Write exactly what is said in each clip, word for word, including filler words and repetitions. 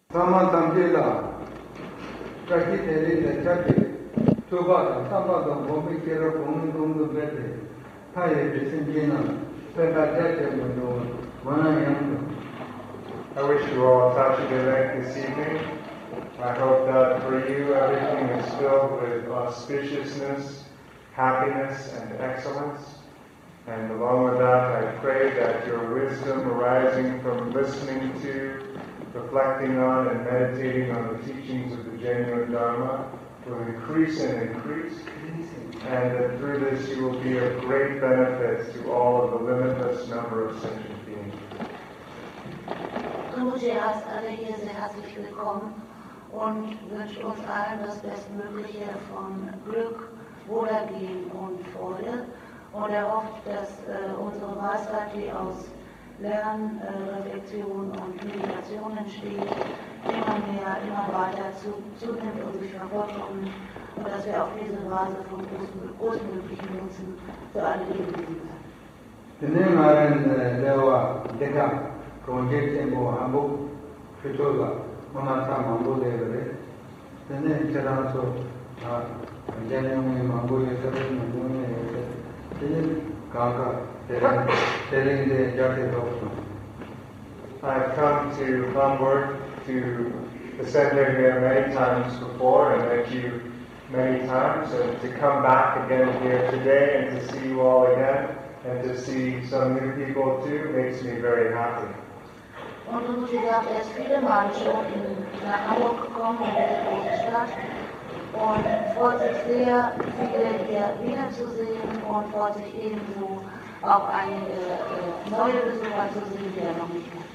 Sama Tamdela, Prakiteli, the Chaki, Tuba, Samba, Bobby Kero, Kongo, Bete, Taya, Vicintina, Pekatete, Mana. I wish you all Tashi Devek this evening. I hope that for you everything is filled with auspiciousness, happiness, and excellence. And along with that, I pray that your wisdom arising from listening to, reflecting on, and meditating on the teachings of the genuine Dharma will increase and increase, and that through this you will be of great benefit to all of the limitless number of sentient beings. Rinpoche heißt alle hier sehr herzlich willkommen und wünscht uns allen das Bestmögliche von Glück, Wohlergehen und Freude. Und er hofft, dass äh, unsere Weisheit, die aus Lernen, äh, Reflexion und Meditation entsteht, immer mehr, immer weiter zu, zunimmt und sich vervollkommnet und dass wir auf diese Weise vom großmöglichen Nutzen für alle Lebewesen sind. Project in Hamburg, Fitola, Mamata Mambo Level, the name Terranso, Genuine Mambo, Kaka, telling the jacket of. I've come to Hamburg to the center here many times before and met you many times, and to come back again here today and to see you all again and to see some new people too makes me very happy. Und Rinpoche sagt, er ist viele Mal schon in, nach Hamburg gekommen, in diese große Stadt, und freut sich sehr, viele hier wiederzusehen und freut sich ebenso, auch einige äh, neue Besucher zu sehen, die er noch nicht kennt.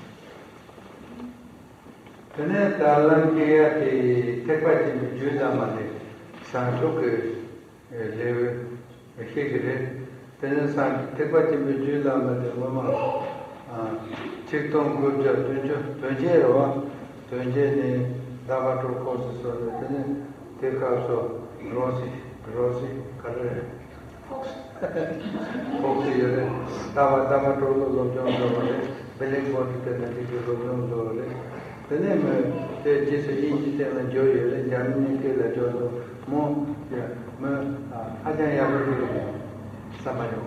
Tene talan kia ki tekpati mi juda mane santo ke lewe ekegere tene san tekpati mi juda mane mama Chikton Gurja Tunja Tunjero Tunjeni Davato Courses or the take also Rossi Rossi Carre Foxy Dava Davato John Billing Water John the name the Jesse and Joy and Jamini La Jodo Mo Ajaya Samayo.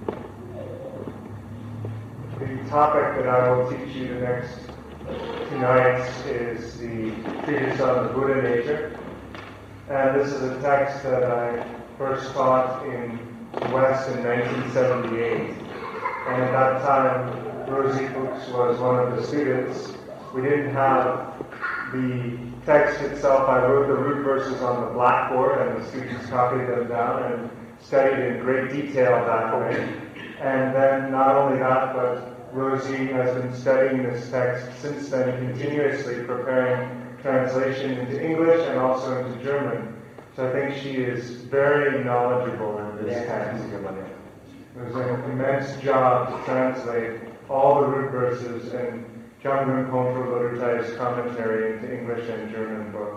The topic that I will teach you the next two nights is the treatise on the Buddha nature. And this is a text that I first taught in the West in nineteen seventy-eight. And at that time, Rosie Fuchs was one of the students. We didn't have the text itself. I wrote the root verses on the blackboard, and the students copied them down and studied in great detail that way. And then not only that, but Rosie has been studying this text since then, continuously preparing translation into English and also into German. So I think she is very knowledgeable in this text. It was an immense job to translate all the root verses and Jamgon Kongfu Lodortai's commentary into English and German both.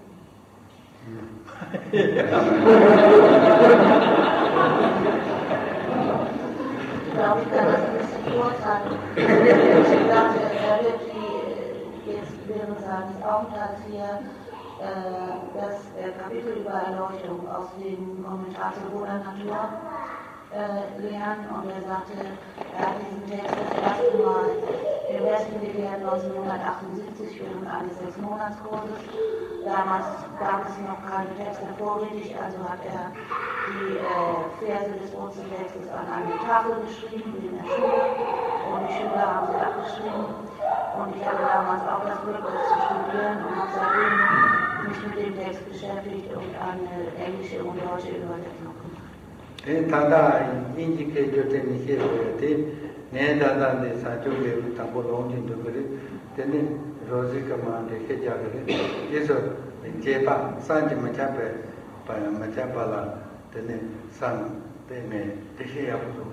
Ich glaube, ich kann das ein bisschen beurteilen. Ich dachte, er wird die, jetzt während seines Aufenthalts hier äh, das äh, Kapitel über Erleuchtung aus dem Kommentar zur Buddha Natur äh, lernen, und er sagte, er hat diesen Text das erste Mal im Westen gelehrt, neunzehnhundertachtundsiebzig, während eines Sechsmonatskurses. Damals gab es noch keine Texte vorrätig, also hat er die äh, Verse des Wurzeltextes an eine Tafel geschrieben in der Schule, und die Schüler haben sie abgeschrieben. Und ich hatte damals auch das Glück, das zu studieren, und habe seitdem mich mit dem Text beschäftigt und eine englische und deutsche Übersetzung gemacht. Tanda indicate joteni here te ne dada ne sajo le tambo longjin to kare tene rosi command ke ja kare yeso jepa sanji machape pa machapa la tene san te me te ya buto.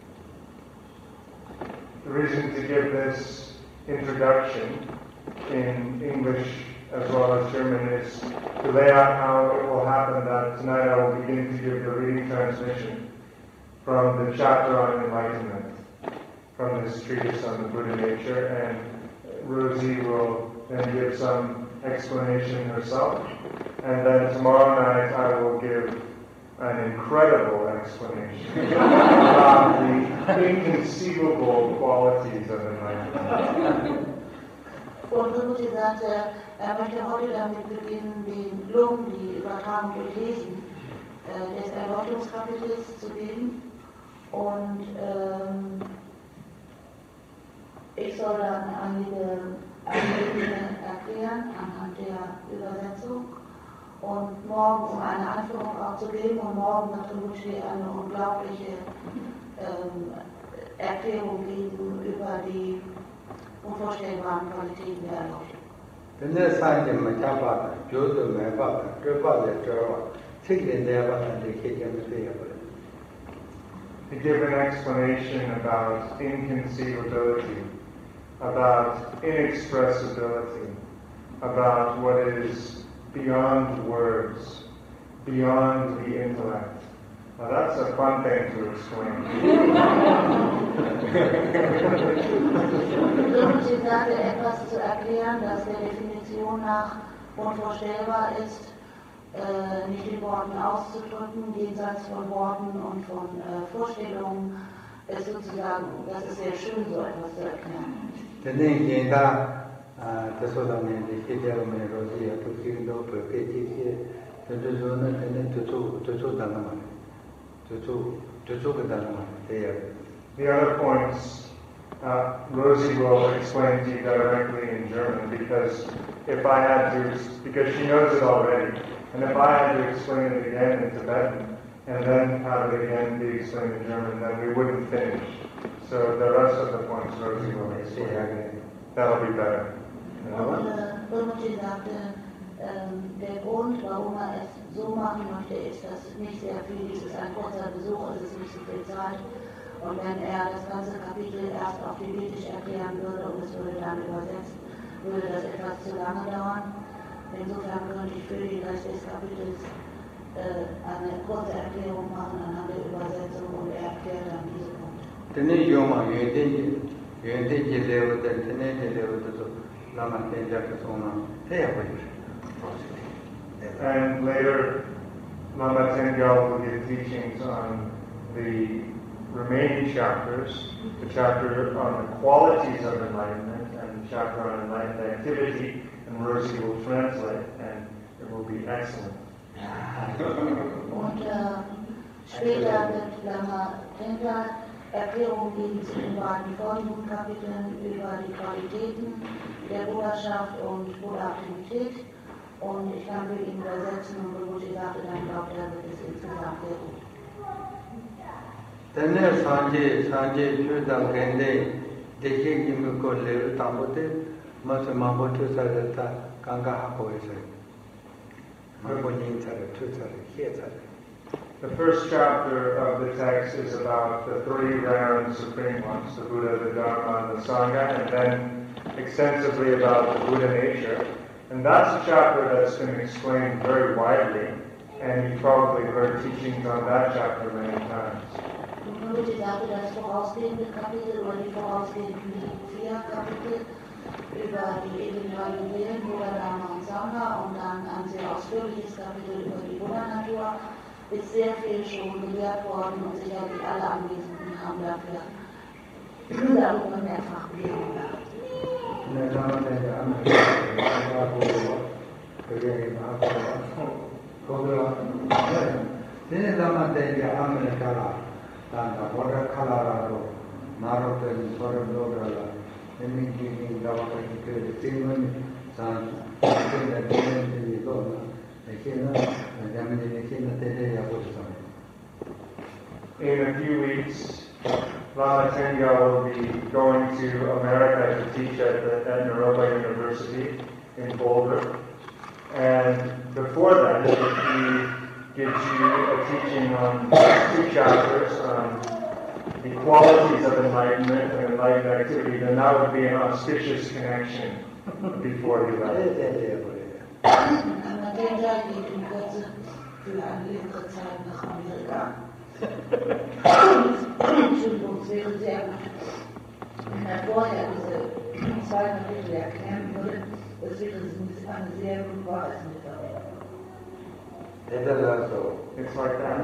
The reason to give this introduction in English as well as German is to lay out how it will happen that tonight I will begin to give the reading transmission from the chapter on enlightenment, from this treatise on the Buddha nature, and Rosie will then give give some explanation herself. And then tomorrow night I will give an incredible explanation about the inconceivable qualities of enlightenment. Und Rinpoche sagte, er möchte heute damit beginnen, den Lung, die Übertragung durch Lesen äh, des Erläuterungskapitels zu geben. Und ähm, ich soll dann einige, einige Dinge erklären anhand der Übersetzung. Und morgen, um eine Anführung auch zu geben, und morgen wird Rinpoche eine unglaubliche ähm, Erklärung geben über die unvorstellbaren Qualitäten der Erleuchtung. To give an explanation about inconceivability, about inexpressibility, about what is beyond words, beyond the intellect. Now that's a fun thing to explain. Rinpoche sagte, etwas zu erklären, das der Definition nach unvorstellbar ist, äh, nicht in Worten auszudrücken, jenseits von Worten und von äh, Vorstellungen, ist sozusagen, das ist sehr schön, so etwas zu erklären. The other points, uh, Rosie will explain to you directly in German, because if I had to, because she knows it already, and if I had to explain it again in Tibetan, and then have it again be explained in German, then we wouldn't finish. So the rest of the points Rosie will explain. That'll be better. Und äh, Rinpoche sagte, ähm, der Grund, warum er es so machen möchte, ist, dass nicht sehr viel, es ist ein kurzer Besuch, es ist nicht so viel Zeit. Und wenn er das ganze Kapitel erst auf Tibetisch erklären würde und es würde dann übersetzt, würde das etwas zu lange dauern. Insofern könnte ich für den Rest des Kapitels äh, eine kurze Erklärung machen anhand der Übersetzung und er erklärt dann diese Punkte. And later, Lama Tengyal will give teachings on the remaining chapters, the chapter on the qualities of enlightenment and the chapter on enlightened activity, and Rosie will translate, and it will be excellent. Und äh, später wird Lama Tengyal Erklärungen geben zu den beiden folgenden Kapiteln über die Qualitäten der Bruderschaft und Bruderaktivität. Und ich kann für ihn übersetzen und Rinpoche sagte, dann glaubt er, wird es insgesamt sehr gut. Tene sanje sanje chudam gende dekhe kimko lev tamote mas mamotu sarata kanga hako ise mamonin sare tu sare he sare. The first chapter of the text is about the three round supreme ones, the Buddha, the Dharma, and the Sangha, and then extensively about the Buddha nature. And that's a chapter that's been explained very widely, and you've probably heard teachings on that chapter many times. Rinpoche sagte, das vorausgehende Kapitel oder die vorausgehenden vier Kapitel über die Individualität, Buddha, Dharma und Sangha und dann ein sehr ausführliches Kapitel über die Buddha-Natur, ist sehr viel schon gelehrt worden und sicherlich alle Anwesenden haben dafür darüber mehrfach gelehrt gehabt. In a few weeks, Lama Tengyal will be going to America to teach at, the, at Naropa University in Boulder. And before that, he gives you a teaching on two chapters on the qualities of enlightenment and enlightened activity, then that would be an auspicious connection before he left. Lama Tengyal geht in Kürze für eine längere Zeit nach Amerika. Entschuldigung, es wäre sehr gut, wenn er vorher diese diesem zwei Kapitel erklären würde, es wird eine sehr gute Wahrheitsmitteilung. It's like that.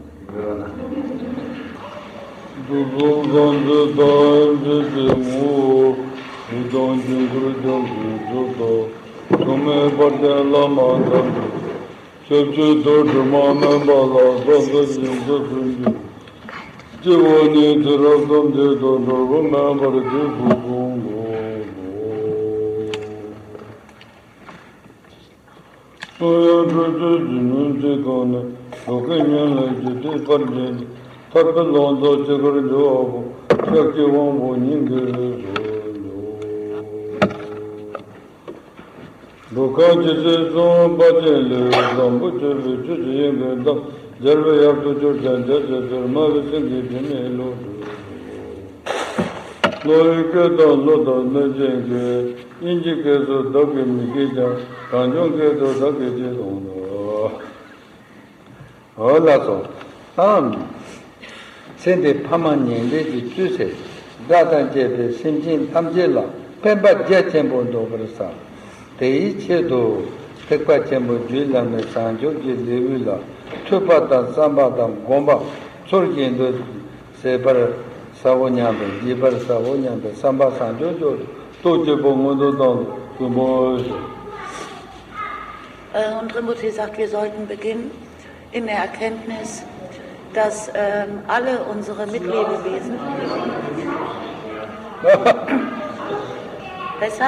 Hola, um, sende pamanyen de juse, datan jebe sinjin tamjela, pemba jachembo do versa. Tei chedo, tekpa chembo juila me sanjo ji levila, chupata sambata gomba, sorgin do sebar savonyambe, jibar savonyambe, samba sanjo jo, toje bongodo don, tumo. Und Rimbuti sagt, wir sollten beginnen in der Erkenntnis, dass ähm, alle unsere Mitlebewesen besser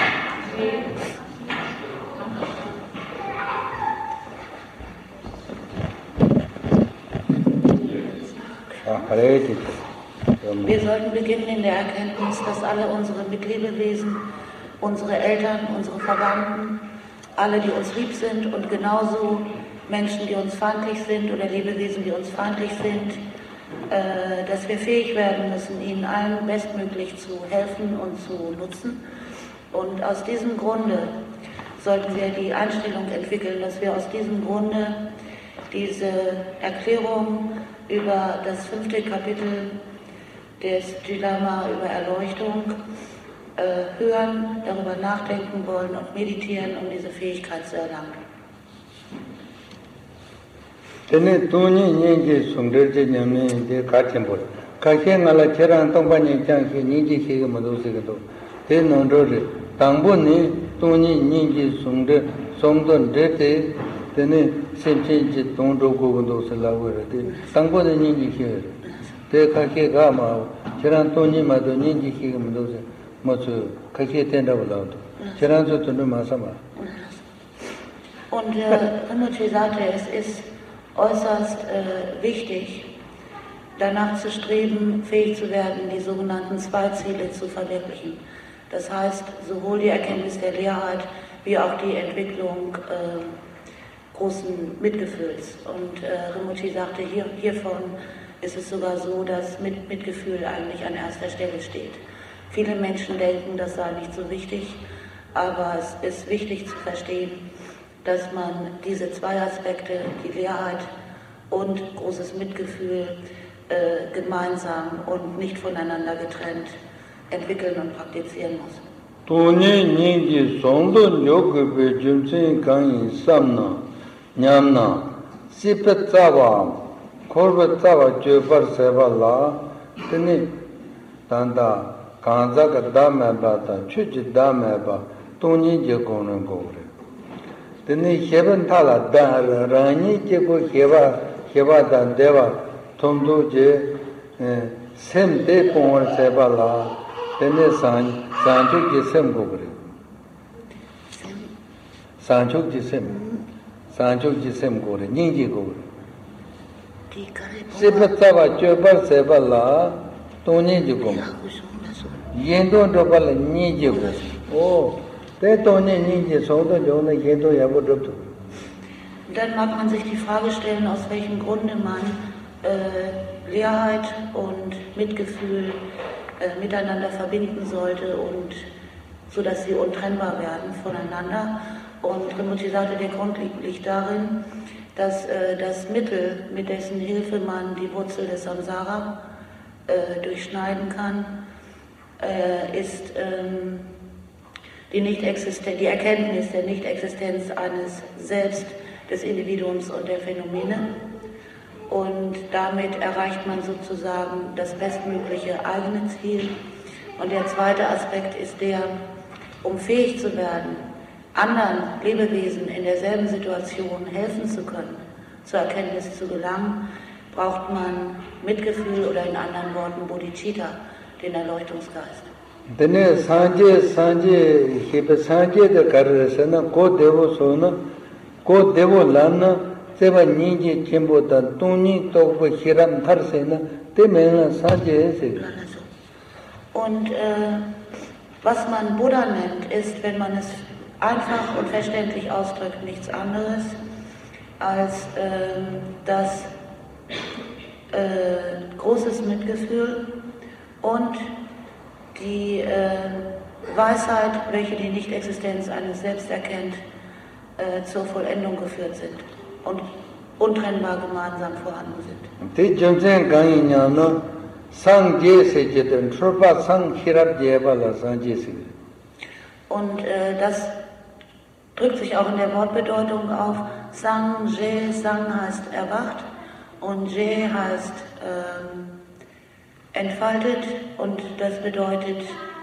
wir sollten beginnen in der Erkenntnis, dass alle unsere Mitlebewesen, unsere Eltern, unsere Verwandten, alle, die uns lieb sind und genauso Menschen, die uns feindlich sind oder Lebewesen, die uns feindlich sind, äh, dass wir fähig werden müssen, ihnen allen bestmöglich zu helfen und zu nutzen. Und aus diesem Grunde sollten wir die Einstellung entwickeln, dass wir aus diesem Grunde diese Erklärung über das fünfte Kapitel des Jilama über Erleuchtung äh, hören, darüber nachdenken wollen und meditieren, um diese Fähigkeit zu erlangen. Tene tuni nyingi sungderje nyamni de kachembol. Kache ngala cheran tongpa nyingchang shi nyingi shiga madosi gato. Te nondore, tangbo ni tuni nyingi sungder, songdon dete, tene semchen chi tongdo gogondo se lawara te. Tangbo ni nyingi shiga. Te kache ga ma, cheran tuni mado nyingi shiga madosi, matsu kache tenda walauto. Cheran so tundu masama. Und äh, Rinpoche sagte, es ist äußerst äh, wichtig, danach zu streben, fähig zu werden, die sogenannten zwei Ziele zu verwirklichen. Das heißt, sowohl die Erkenntnis der Leerheit wie auch die Entwicklung äh, großen Mitgefühls. Und äh, Rinpoche sagte, hier, hiervon ist es sogar so, dass mit Mitgefühl eigentlich an erster Stelle steht. Viele Menschen denken, das sei nicht so wichtig, aber es ist wichtig zu verstehen, dass man diese zwei Aspekte, die Leerheit und großes Mitgefühl, äh, gemeinsam und nicht voneinander getrennt entwickeln und praktizieren muss. Tuni nyingi sondo nyokupe jumtsin kanyi samna, nyamna, sipet tsawa, korbe tsawa jopar seba la, tini tanda kanza ka dameba ta, chuchi dameba, tuni je konan kore. Tene heaven thala dan rani ke ko heva heva dan deva tomdo je sem de pon seba la tene san sanju ke sem go gre sanju ke sem sanju ke sem go re ning ji go seba tava chobar seba la toni ji go yendo do bal ni ji go oh. Dann mag man sich die Frage stellen, aus welchem Grunde man äh, Leerheit und Mitgefühl äh, miteinander verbinden sollte, und so dass sie untrennbar werden voneinander. Und Rinpoche sagte, der Grund liegt darin, dass äh, das Mittel, mit dessen Hilfe man die Wurzel des Samsara äh, durchschneiden kann, äh, ist ähm, die, Nicht-Existen- die Erkenntnis der Nichtexistenz eines Selbst, des Individuums und der Phänomene. Und damit erreicht man sozusagen das bestmögliche eigene Ziel. Und der zweite Aspekt ist der, um fähig zu werden, anderen Lebewesen in derselben Situation helfen zu können, zur Erkenntnis zu gelangen, braucht man Mitgefühl oder in anderen Worten Bodhicitta, den Erleuchtungsgeist. Dene sanje sanje hebe sanje de karresena ko devo sona ko devo lana seba ninji chimbo da tuni tokbo hiram tharsena te mena sanje se. Und äh, was man Buddha nennt, ist, wenn man es einfach und verständlich ausdrückt, nichts anderes als äh, das äh, großes Mitgefühl und die äh, Weisheit, welche die Nichtexistenz eines Selbst erkennt, äh, zur Vollendung geführt sind und untrennbar gemeinsam vorhanden sind. Te jonsen ganyi nyano sang je se jeten tropa sang hirab jeba la sang je se. Und äh, das drückt sich auch in der Wortbedeutung auf. Sang, Je, Sang heißt erwacht und Je heißt ähm, entfaltet und das bedeutet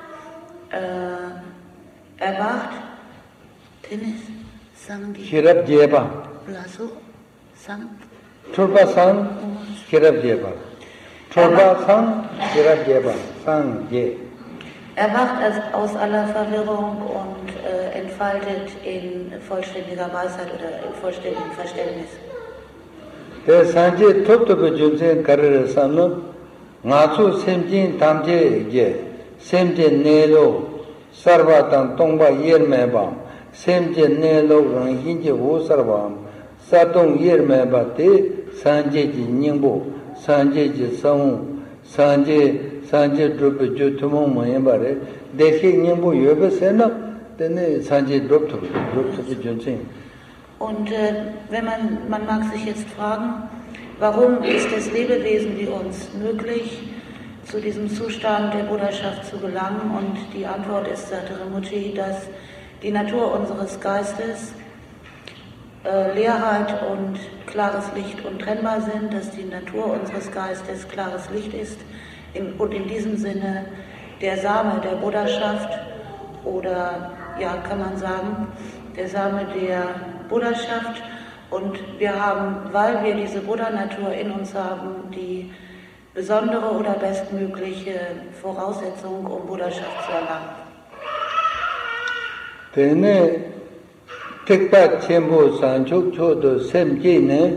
äh, erwacht. Tennis, Sang, Hirab jeba. Blaso, Sang. Tropa sang hirab jeba. Tropa sang hirab jeba. Sang je. Erwacht aus aller Verwirrung und äh, entfaltet in vollständiger Weisheit oder in vollständigem Verständnis. Der sanje top top junsen karre sano ngachu semjin tamje je semje nelo sarva tang tongba yerme ba semje nelo rang hinje wo sarva satong yerme ba te sanje ji nyingbo sanje ji sang sanje sanje drop jo tumo moyembare dekhe nyingbo yobe sena tene sanje drop to drop to junsen. Und äh, wenn man, man mag sich jetzt fragen, warum ist es Lebewesen wie uns möglich, zu diesem Zustand der Buddhaschaft zu gelangen? Und die Antwort ist, sagte Rinpoche, dass die Natur unseres Geistes äh, Leerheit und klares Licht untrennbar sind, dass die Natur unseres Geistes klares Licht ist in, und in diesem Sinne der Same der Buddhaschaft oder, ja, kann man sagen, der Same der Buddhaschaft, und wir haben, weil wir diese Buddha-Natur in uns haben, die besondere oder bestmögliche Voraussetzung, um Buddhaschaft zu erlangen. Tene tekpa chenpo sanchok chodo semje ne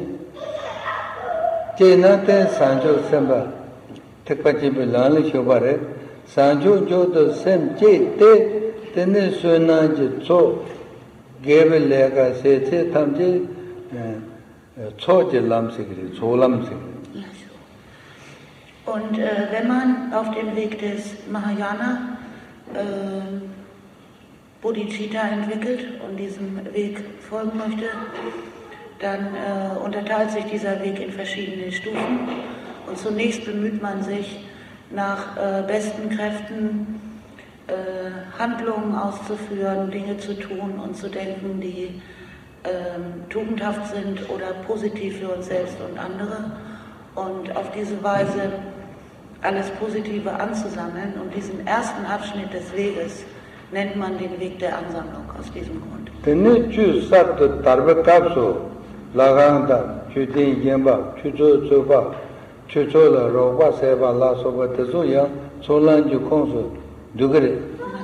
jena ten sanchok semba tekpa chenpo lani shobare sanchok chodo semje te tene suena je cho gebe lega se te tamje cho je lamsigri cho lamsigri. Und äh, wenn man auf dem Weg des Mahayana äh, Bodhicitta entwickelt und diesem Weg folgen möchte, dann äh, unterteilt sich dieser Weg in verschiedene Stufen. Und zunächst bemüht man sich, nach äh, besten Kräften äh, Handlungen auszuführen, Dinge zu tun und zu denken, die äh, tugendhaft sind oder positiv für uns selbst und andere. Und auf diese Weise alles Positive anzusammeln. Und diesen ersten Abschnitt des Weges nennt man den Weg der Ansammlung aus diesem Grund. Tene chu sat tarbe kapso laganda chu den yemba chu cho cho ba chu cho la ro ba se ba la so ba te so ya so lan ju khon so dugre.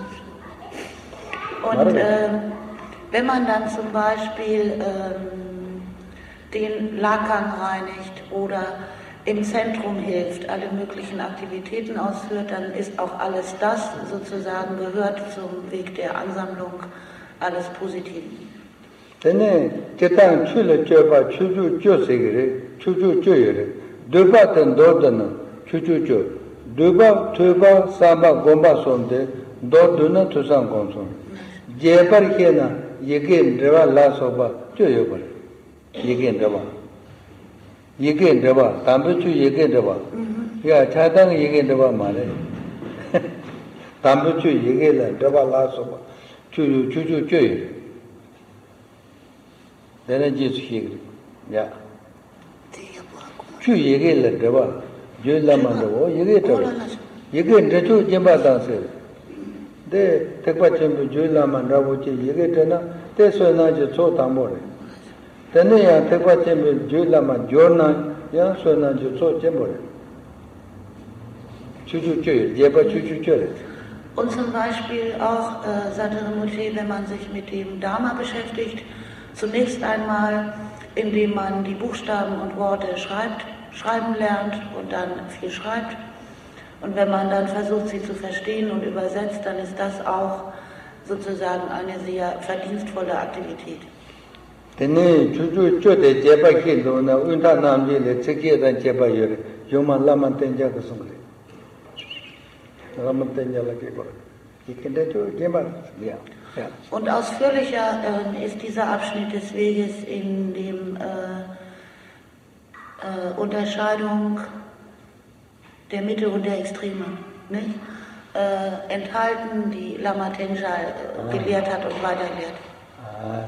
Und äh, wenn man dann zum Beispiel ähm, den Lakang reinigt oder im Zentrum hilft, alle möglichen Aktivitäten ausführt, dann ist auch alles das sozusagen gehört zum Weg der Ansammlung, alles Positiven. Tene ketan chule choba chuju jo segre chuju jo yere doba ten dodana chuju jo doba toba samba gomba sonde doduna tusan konson jebar kena yegen deva la soba jo yobar yegen deva yegen deva tambe chu yegen deva ya chadang yegen deva mare 담부 주 얘기를 들어봐라서 주주 주주 주의 내는 지수기 야 주 얘기를 들어봐 줄라만도 얘기 들어 얘기 들어 좀봐다세 내 택받침 줄라만라고 얘기 되나 대소나지 초담보래 되네야 택받침 줄라만 조나 양소나지 초점보래 주주 주의 예바 주주 주의 Und zum Beispiel auch äh, Sattva-Mukti, wenn man sich mit dem Dharma beschäftigt, zunächst einmal, indem man die Buchstaben und Worte schreibt, schreiben lernt und dann viel schreibt. Und wenn man dann versucht, sie zu verstehen und übersetzt, dann ist das auch sozusagen eine sehr verdienstvolle Aktivität. Denn 주주 주대 제바키도나 운타남지에 책에다 제바여래. 요만 라만 tenja가 송래. Und ausführlicher äh, ist dieser Abschnitt des Weges in dem äh, äh, Unterscheidung der Mitte und der Extreme, nicht? Äh, enthalten, die Lama Tenja äh, gelehrt hat und weiterlehrt. Ah,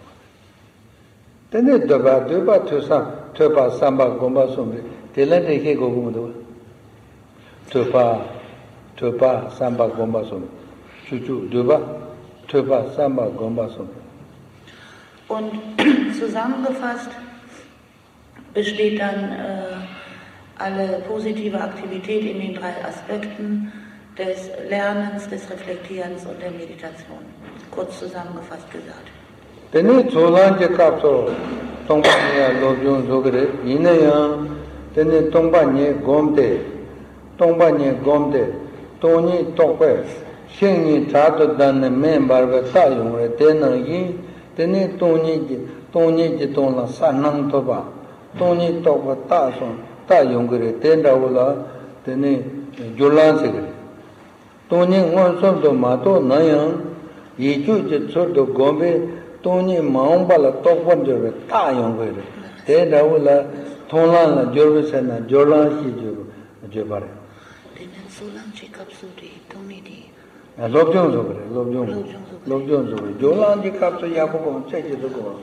Tene doba doba tusa toba samba gomba somre telende ke gogumo toba toba samba gomba somre chuchu doba toba samba gomba somre. Und zusammengefasst besteht dann äh, alle positive Aktivität in den drei Aspekten des Lernens, des Reflektierens und der Meditation. Kurz zusammengefasst gesagt. Tene Solanje Kapso, Tongpanya Lobjun Zogre, Inaya, Tene Tongpanya Gomde, Tongpanya Gomde, Tony Tokwe, Shingi Tato Dan member Tayung, Tena Yi, Tene Tony, Tony Tona Sanang Toba, Tony Toba Tason, Tayungre, Tenda Ula, Tene Jolan Tony Wonson to Mato Nayang, Yichu Jitsoto Gombe, Tony Maumbala Tokwanjo, Tayong, Tenda Ula, Tonla, Jorvisana, Jolan Hiju, Jabare. Solan Chikapsudi, Tony D. Lobjons over it, Lobjons, Lobjons over it. Jolan Jikapsu Yakobo, check it go.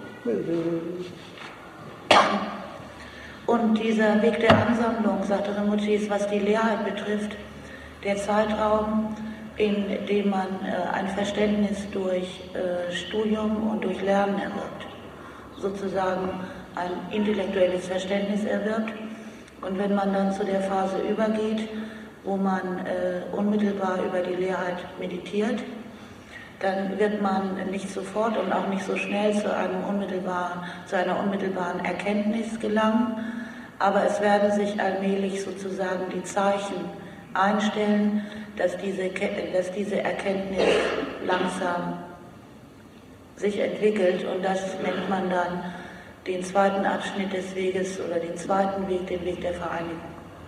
Und dieser Weg der Ansammlung, sagte Rinpoche, was die Leerheit betrifft, der Zeitraum, in dem man äh, ein Verständnis durch äh, Studium und durch Lernen erwirbt, sozusagen ein intellektuelles Verständnis erwirbt. Und wenn man dann zu der Phase übergeht, wo man äh, unmittelbar über die Leerheit meditiert, dann wird man nicht sofort und auch nicht so schnell zu, einem unmittelbaren, zu einer unmittelbaren Erkenntnis gelangen, aber es werden sich allmählich sozusagen die Zeichen einstellen, dass diese, dass diese Erkenntnis langsam sich entwickelt, und das nennt man dann den zweiten Abschnitt des Weges oder den zweiten Weg, den Weg der Vereinigung.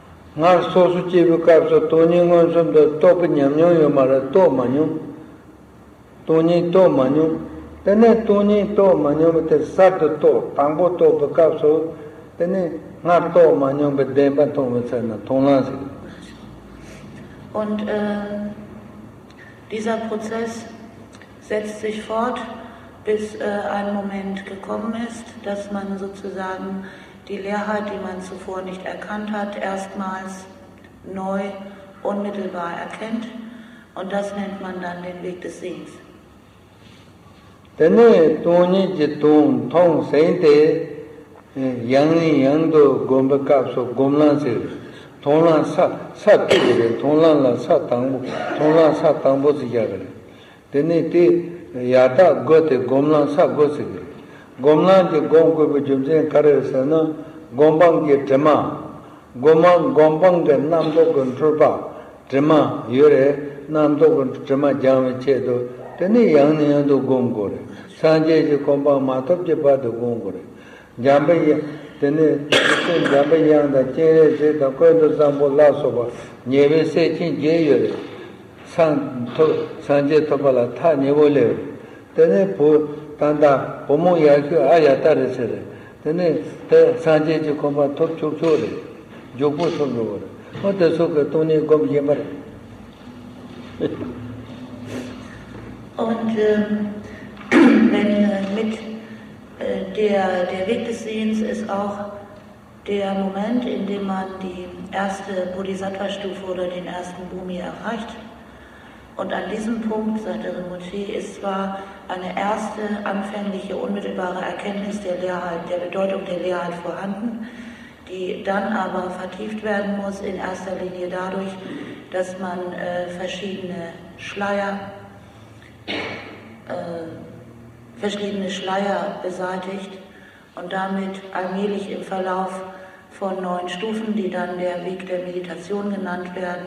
Toni to manyu, tene toni to manyu te sat to, tangbo to bekapso, tene ngar to manyu be demba to mesena, tonglan se. Und äh, dieser Prozess setzt sich fort, bis äh, ein Moment gekommen ist, dass man sozusagen die Leerheit, die man zuvor nicht erkannt hat, erstmals neu, unmittelbar erkennt, und das nennt man dann den Weg des Sehens. Tene toni jitong tong seinte yang yang do gomba kapso gomlan se tonglan sa sa tigre tonglan la sa tangbo tonglan sa tangbo se jagre tene te yata gote gomlan sa gose gomlan je gomko be jumje kare sana gombang ke tema gomang gombang ge nam do control ba tema yore nam do control tema jam che do tene yang ne do gom gore sanje je gombang matop je ba do gom gore jambe tene jambe yang da che je da ko do sambo la so ba nyebe se chin je yore san to sanje to bala tha nyebo le tene bo tanda bomo ya kyu aya ta re se re tene te sanje je gombang top chok chok re jobo so lo gore o de so ke tone gom ye mare Und ähm, wenn, äh, mit äh, der, der Weg des Sehens ist auch der Moment, in dem man die erste Bodhisattva-Stufe oder den ersten Bhumi erreicht. Und an diesem Punkt, sagte Rinpoche, ist zwar eine erste, anfängliche, unmittelbare Erkenntnis der Leerheit, der Bedeutung der Leerheit vorhanden, die dann aber vertieft werden muss, in erster Linie dadurch, dass man äh, verschiedene Schleier, äh, verschiedene Schleier beseitigt und damit allmählich im Verlauf von neun Stufen, die dann der Weg der Meditation genannt werden,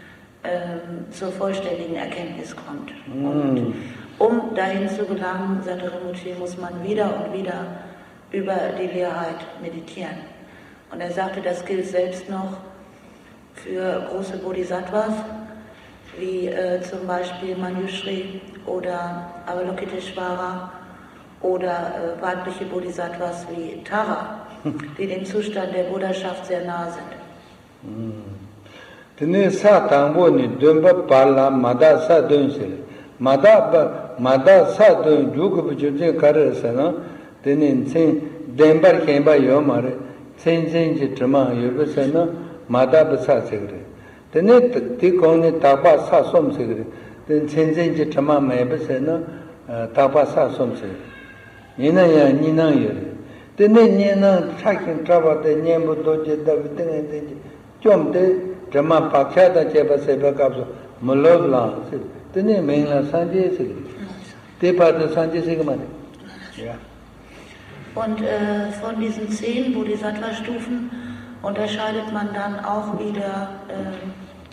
äh, zur vollständigen Erkenntnis kommt. Mm. Und um dahin zu gelangen, sagte Rinpoche, muss man wieder und wieder über die Leerheit meditieren. Und er sagte, das gilt selbst noch für große Bodhisattvas, wie äh, zum Beispiel Manjushri oder Avalokiteshvara oder äh, weibliche Bodhisattvas wie Tara, die dem Zustand der Buddhaschaft sehr nahe sind. Tene sa tangbo ni dunpa pala mada sa dunse, mada mada sa dun jugup jujin karasa na, tene sen denbar kemba yomare, sen sen ji trama yobasa na, mada basa segre. Tene ti kone taba sa som segre, tene sen sen ji trama mayabasa na, taba sa som segre. Nina ya nina yore. Tene nina chakin traba te nyembu doje davi tene tene chom te Drama Pakshata Cheba Seba Kapso Malobla Tene Mengla Sanjay Sigri Tepata Sanjay Sigmane. Ja. Und äh, von diesen zehn Bodhisattva-Stufen unterscheidet man dann auch wieder äh,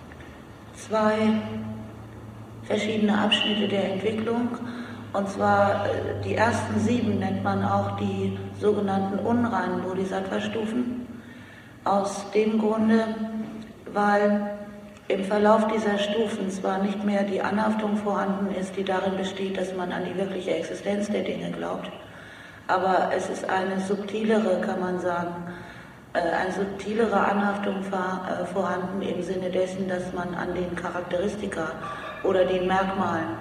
zwei verschiedene Abschnitte der Entwicklung. Und zwar äh, die ersten sieben nennt man auch die sogenannten unreinen Bodhisattva-Stufen. Aus dem Grunde, weil im Verlauf dieser Stufen zwar nicht mehr die Anhaftung vorhanden ist, die darin besteht, dass man an die wirkliche Existenz der Dinge glaubt, aber es ist eine subtilere, kann man sagen, eine subtilere Anhaftung vorhanden im Sinne dessen, dass man an den Charakteristika oder den Merkmalen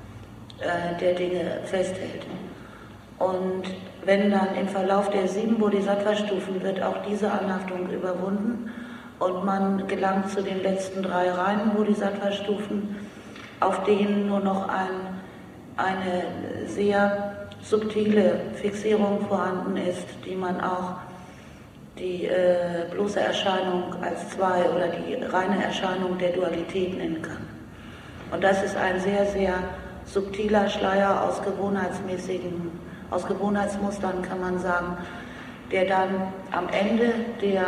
der Dinge festhält. Und wenn dann im Verlauf der sieben Bodhisattva-Stufen wird auch diese Anhaftung überwunden, und man gelangt zu den letzten drei reinen Bodhisattva-Stufen, auf denen nur noch ein, eine sehr subtile Fixierung vorhanden ist, die man auch die äh, bloße Erscheinung als zwei oder die reine Erscheinung der Dualität nennen kann. Und das ist ein sehr, sehr subtiler Schleier aus gewohnheitsmäßigen, aus Gewohnheitsmustern, kann man sagen, der dann am Ende der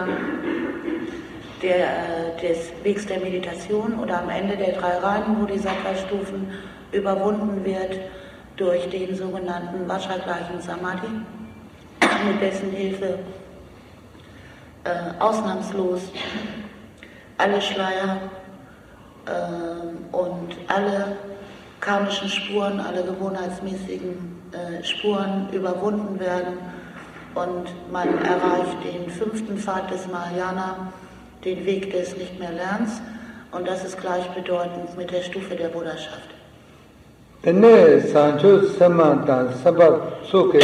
Der, des Wegs der Meditation oder am Ende der drei reinen Bodhisattva-Stufen überwunden wird durch den sogenannten Vajra-gleichen Samadhi, mit dessen Hilfe äh, ausnahmslos alle Schleier äh, und alle karmischen Spuren, alle gewohnheitsmäßigen äh, Spuren überwunden werden und man erreicht den fünften Pfad des Mahayana, den Weg des nicht mehr Lernens, und das ist gleichbedeutend mit der Stufe der Buddhaschaft. Tene Sancho Samanta Sabab Suke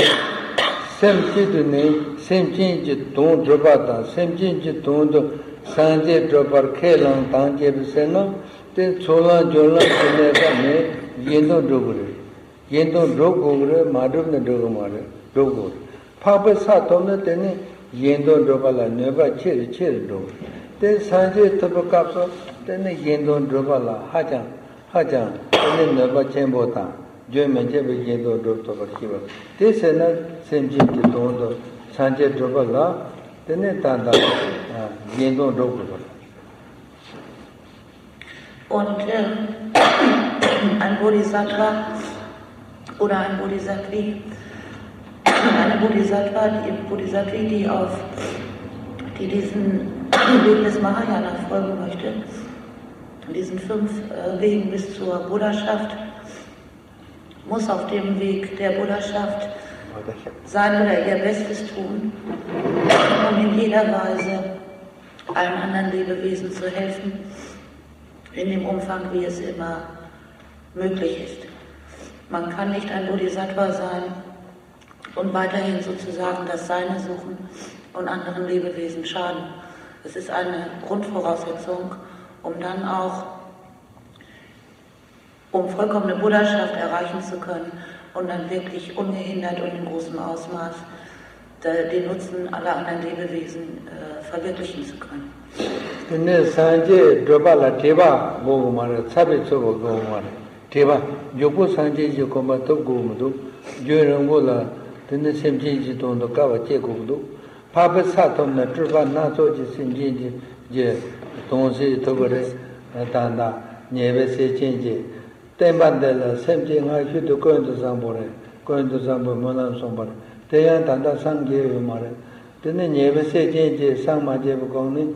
Semchidune Semchinji Don Drobata Semchinji Don Sanje Drobar Kelang Tanje Biseno Te Chola Jola Tene Yendo Drogure Yendo Drogure Madhubna Drogumare Drogure Papa Satomne Tene Yendo Drobala Neva Chiri Chiri Drogure Te Sanje Tabakapso Tene Yendo Drobala Hajang Hajang Tene Neva Chembota Joyman Jebe Yendo Droba Kiva Te Sena Semchinji Don Sanje Drobala Tene Tanda Yendo Drogure. Und äh, ein Bodhisattva oder ein Bodhisattvi, eine Bodhisattva, die Bodhisattvi, die auf die diesen Weg des Mahayana folgen möchte, diesen fünf äh, Wegen bis zur Buddhaschaft, muss auf dem Weg der Buddhaschaft sein oder ihr Bestes tun, um in jeder Weise allen anderen Lebewesen zu helfen, in dem Umfang, wie es immer möglich ist. Man kann nicht ein Bodhisattva sein und weiterhin sozusagen das Seine suchen und anderen Lebewesen schaden. Es ist eine Grundvoraussetzung, um dann auch, um vollkommene Buddhaschaft erreichen zu können und dann wirklich ungehindert und in großem Ausmaß den Nutzen aller anderen Lebewesen äh, verwirklichen zu können. Tene sanje drobala teba gogumare sabe sobo gogumare teba yopo sanje ji koma top gogumu jorangola tene semji ji tondo kawa che gogudu papa satom na drba na so ji semji ji je tonse tobare tanda nyebe se chenje temba de la semji nga shudo kondo sambore kondo sambo mona sombare teyan tanda sangye yomare tene nyebe se chenje sangma je bogoni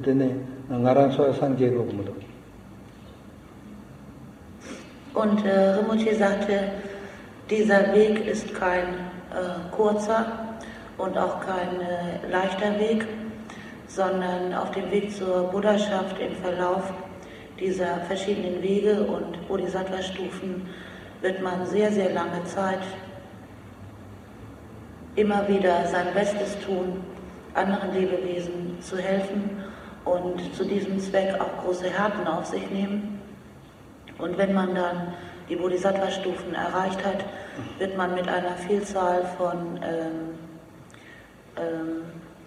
Und äh, Rinpoche sagte, dieser Weg ist kein äh, kurzer und auch kein äh, leichter Weg, sondern auf dem Weg zur Buddhaschaft im Verlauf dieser verschiedenen Wege und Bodhisattva-Stufen wird man sehr, sehr lange Zeit immer wieder sein Bestes tun, anderen Lebewesen zu helfen und zu diesem Zweck auch große Härten auf sich nehmen. Und wenn man dann die Bodhisattva-Stufen erreicht hat, wird man mit einer Vielzahl von ähm, ähm,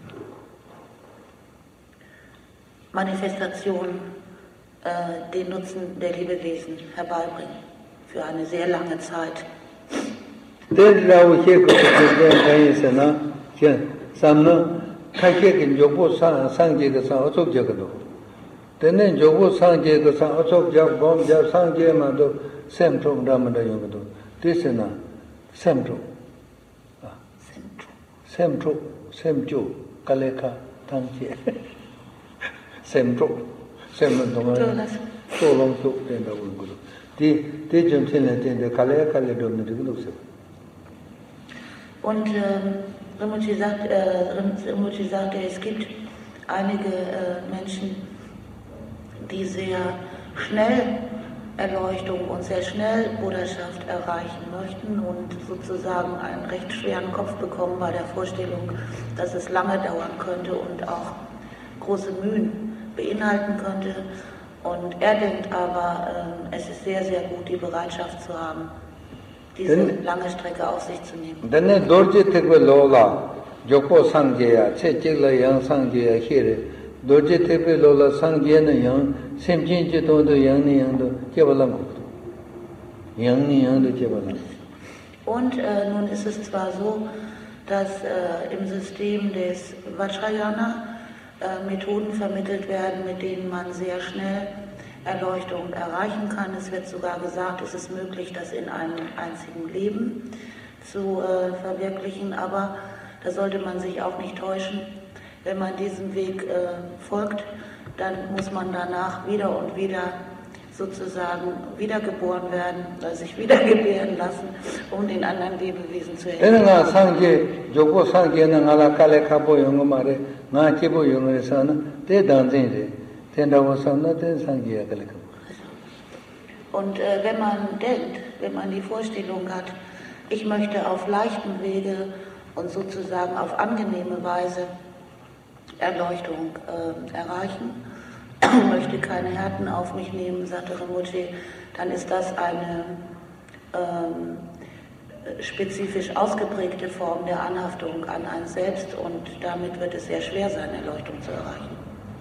Manifestationen äh, den Nutzen der Lebewesen herbeibringen, für eine sehr lange Zeit. 카케긴 요보 상 상제가 상 어속적도 되는 요보 상제가 상 어속적 범자 상제만도 샘통담을 용도 됐으나 샘통 아 샘통 샘조 칼레카 당제 샘통 샘은 동안 소롱속 된다고 하는 거로 디 대전 전에 된데 칼레카 칼레도 없는 게 없어. Und ähm, Rinpoche sagt, äh, Rinpoche sagt, es gibt einige äh, Menschen, die sehr schnell Erleuchtung und sehr schnell Buddhaschaft erreichen möchten und sozusagen einen recht schweren Kopf bekommen bei der Vorstellung, dass es lange dauern könnte und auch große Mühen beinhalten könnte. Und er denkt aber, äh, es ist sehr, sehr gut, die Bereitschaft zu haben, diese lange Strecke auf sich zu nehmen. Dann dorje tekwe lola joko sangje ya che chigla yang sangje ya here dorje tekwe lola sangje na yang semjin je do do yang ni yang do jebalam ko yang ni yang do jebalam. Und äh, nun ist es zwar so, dass äh, im System des Vajrayana äh, Methoden vermittelt werden, mit denen man sehr schnell Erleuchtung erreichen kann. Es wird sogar gesagt, es ist möglich, das in einem einzigen Leben zu äh, verwirklichen, aber da sollte man sich auch nicht täuschen. Wenn man diesem Weg äh, folgt, dann muss man danach wieder und wieder sozusagen wiedergeboren werden, oder sich wieder gebären lassen, um den anderen Lebewesen zu helfen. Und äh, wenn man denkt, wenn man die Vorstellung hat, ich möchte auf leichtem Wege und sozusagen auf angenehme Weise Erleuchtung äh, erreichen, möchte keine Härten auf mich nehmen, sagte Rinpoche, dann ist das eine ähm, spezifisch ausgeprägte Form der Anhaftung an ein Selbst und damit wird es sehr schwer sein, Erleuchtung zu erreichen.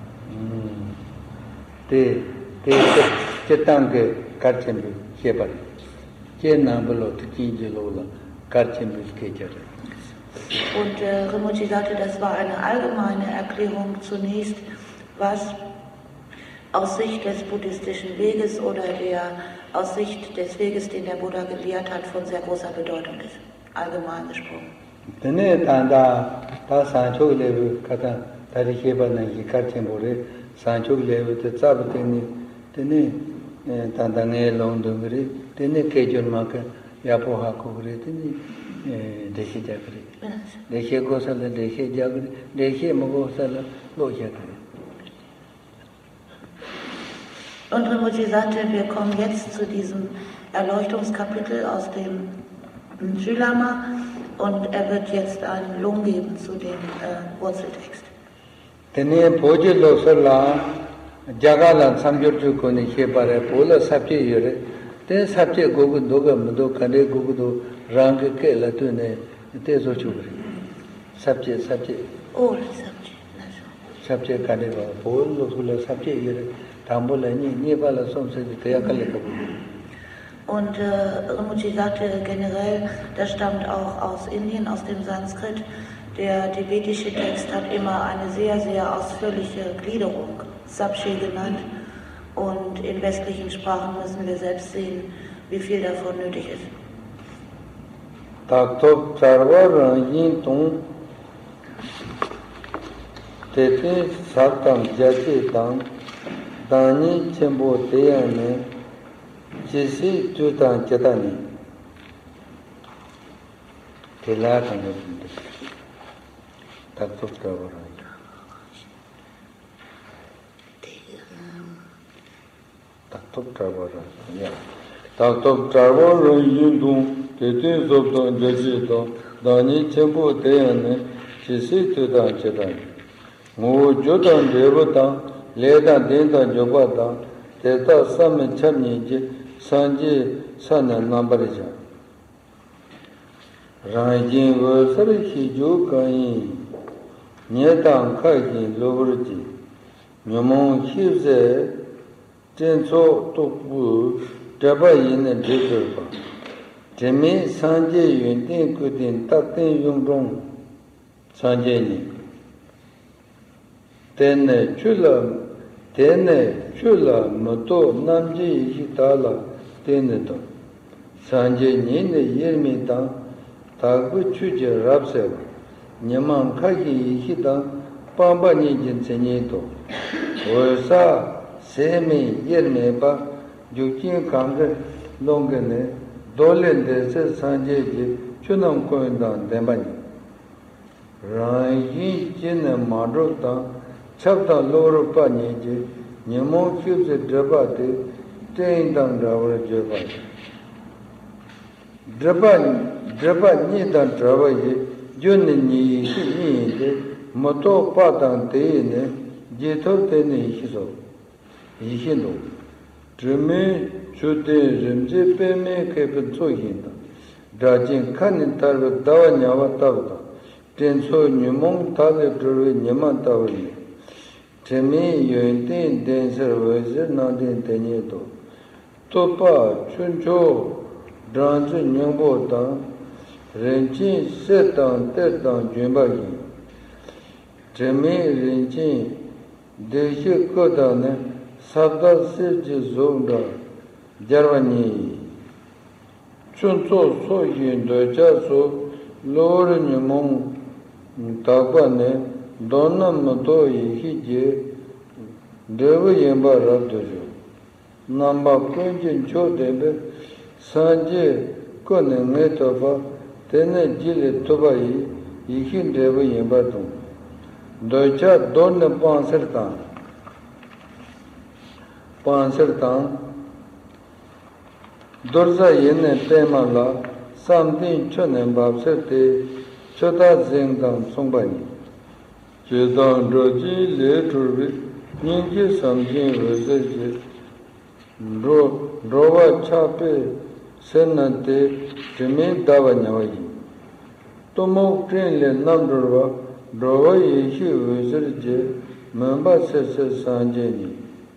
De de chetange karchembi chebal chenambolo tijelo karchembi kejere. Und äh, Rinpoche sagte, das war eine allgemeine Erklärung zunächst, was aus Sicht des buddhistischen Weges oder der aus Sicht des Weges, den der Buddha gelehrt hat, von sehr großer Bedeutung ist, allgemein gesprochen. Tene tanda ta sancho lebe kata tari cheba na karchembore sancho lebe te tsab tene tene tanda ne londongre tene kejon maka yapo hakore tene deshe jagre deshe gosala deshe jagre deshe mogosala lo jagre. Und Rinpoche sagte, wir kommen jetzt zu diesem Erleuchtungskapitel aus dem Sülama und er wird jetzt einen Lohn geben zu dem äh, Wurzeltext. Tene Boje Losala Jagala Samjurju Koni Shepare Pola Sabje Yure, Ten Sabje Gogu Doga Mudo Kande Gogu Rang Ke Latune Tezo Chubri. Sabje Sabje. Oh, Sabje. Sabje Kande Pol Losula Sabje Yure, Tambola Ni Nibala Somse Teakale Kabu. Und äh, Rinpoche sagte generell, das stammt auch aus Indien, aus dem Sanskrit. Der tibetische Text hat immer eine sehr, sehr ausführliche Gliederung, Sabje genannt. Und in westlichen Sprachen müssen wir selbst sehen, wie viel davon nötig ist. Taktop Charva Yin Tung Tete Satam Jachi Tang Dani Chembo Teyane Jisi Jutan Chetani Telatan Taktop Charva Taktop Charva Yeah Taktop Charva Yin Tung Tete Satam Jachi Tang Dani Chembo Teyane Jisi Jutan Chetani Mu Jutan Devata Leda Denta Jobata Teta Sami Chamni Sanji Sana Nambarija Rajin Vasari Hiju Kai Nietan Kaki Lovrji Nyamon Hivze Tenso Topu Jaba Yin Jiturba Jemi Sanji Yuntin Kutin Tatin Yungdong Sanji Ni Tene Chula Tene Chula Mato Namji Hitala Tene To Sanje Nine Yermi Tang Tagu Chuje Rapseva Nyaman Kaki Hitang Pamba Nijin Senyeto Osa Semi Yermi Ba Jukin Kange Longene Dolen Dese Sanje Ji Chunam Koyundan Dembani Rangi Jine Madro Tang Chapta Loro Paniji, Nemo Chipse Drabati, Tain Dang Dravara Jabati. Draban, Draban Nidan Travayi, Junini Hini, Moto Patan Tene, Jito Tene Hiso, Hino. Drime Chute Rimje Peme Kepen Sohinda, Dajin Kanin Tarva Davanyawa Tavda, Tenso Numong Tale Drove Nyaman Tavani. Temi Yuntin Denser Vazer Nandin Tenieto Topa Chuncho Dranzu Nyambo Tang Renchin Setan Tetan Jumbagi Temi Renchin Deshi Kodane Sabda Sirji Zonda Jarvani Chuncho Sohin Doja So Lor Nyamong Takwane Donna Mato Hiji Deva Yemba Rabdojo Namba Kunjin Chodebe Sanje Kone Metoba Tene Jile Tobai Ihin Deva Yemba Tung Doja Donna Pansertan Pansertan Dorza Yene Temala Samdin Chonem Babserte Chota Zengdam Songbani Chedan Raji Le Turbi, Ninji Samjin Vaseji, Rova Chape, Senate, Jimmy Davanyavaji. Tomo Trinle Namdurva, Rova Yeshi Vaserji, Mamba Sese Sanjeni.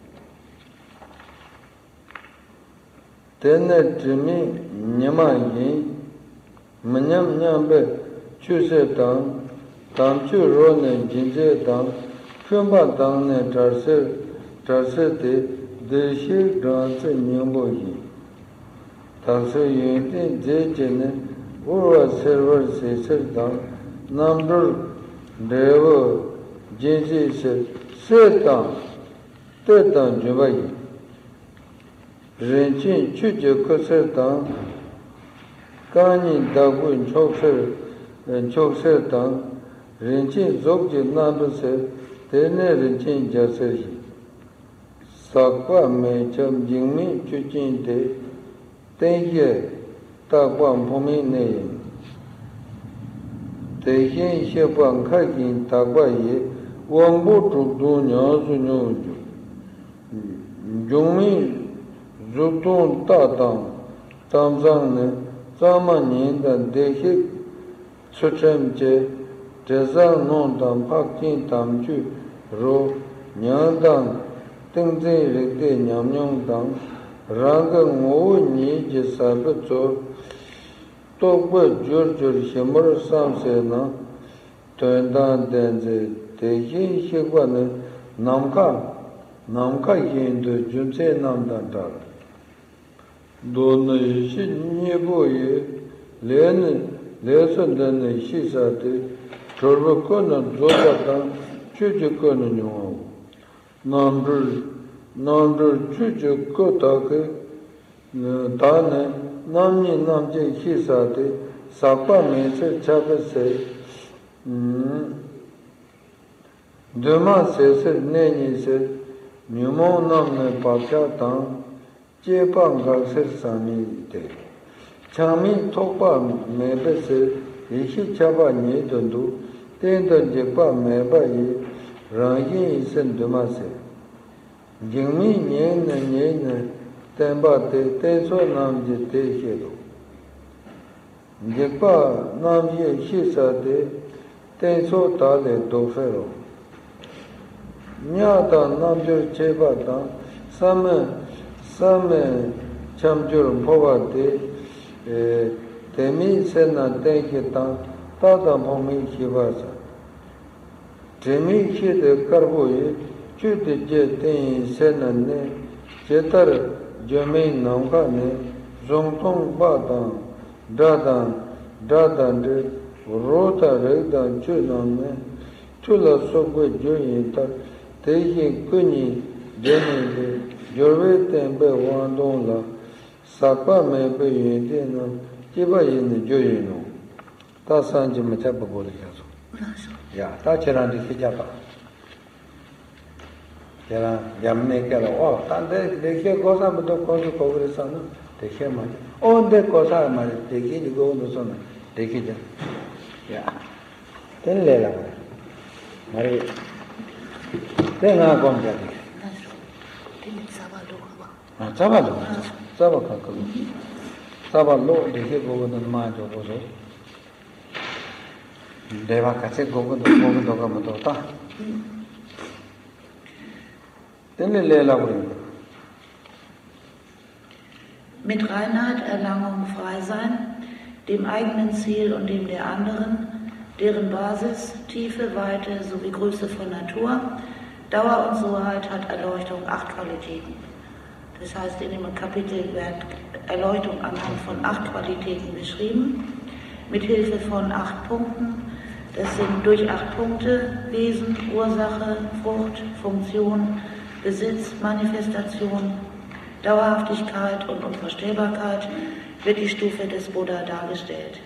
Tene Jimmy Nyamayi, Manyam Nyambe, Chusetan, Tamchu Rone Jinje Dang, Chumba Dang Ne Tarse, Tarse Te, Deshi Dranse Nyambo Yi. Tansu Yuntin Jejene, Urva Server Seser Dang, Namdur Devo Jinji Se, Setang, Tetang Jubayi. Renchin Chuje Koser Dang, Kani Dagun Chokser, Chokser Dang, Renchin Zogji Nabuse, Tene Renchin Jaseji. sakwa me cham jingmi chuchin te tenye takwan pumi ne tenye shepan kakin takwa ye wangbo chukdu nyansu nyonju jungmi zutun tatang tamsang ne tsama nindan dekhe suchem che jezang non tam pakin tam chu ro nyandang tingzeng rikde nyamnyong tang ranga ngo ni je sabe cho tokpa jur jur shimar samse na tuyandan denze dekhe shikwa ne namka namka yendu junse namdan tar dona shi nyebo ye lene leson dene shi sate chorba kona zoba tang chuchu kona nyunga namdur namdur chuchu kota ke tane namni namje shi sate sakpa me se chapa se duma se se neni se nyumo namne papcha tang jepa nga se sami te chami tokpa mebe se ishi chapa nye dundu tenda jepa meba ye rangi isen duma se jingmi nye na nye na tenpa te tenso namje te shedo jepa namje shisa te tenso tale dofero nyata namjur chepa tang same same chamjur bhova te temi sena tenke tang tata bhomi shivasa temi shide karbo ye chute je ten sena ne chetar jame namka ne zongtong ba tang dadang dadang de rota regdang chu nam ne chula sokwe joyin tar tehi kuni deni de jorwe tenpe wandong la sakpa mepe yende na jiba yende joyin no ta sanji machapa boli kaso ya ta cherandi hijapa cheran yamne kala o tante dekhe kosa mudo kosa kogre sana dekhe ma onde kosa ma dekhe ni go no sana dekhe ja ya ten le la mari tenga gom ja dekhe ah sabalo sabaka ko sabalo dekhe go no ma jo go so deva kache go go go go ga mudo ta Mit Reinheit, Erlangung, Freisein, dem eigenen Ziel und dem der anderen, deren Basis, Tiefe, Weite sowie Größe von Natur, Dauer und Soheit hat Erleuchtung acht Qualitäten. Das heißt, in dem Kapitel wird Erleuchtung anhand von acht Qualitäten beschrieben, mit Hilfe von acht Punkten. Das sind durch acht Punkte Wesen, Ursache, Frucht, Funktion, Besitz, Manifestation, Dauerhaftigkeit und Unvorstellbarkeit wird die Stufe des Buddha dargestellt.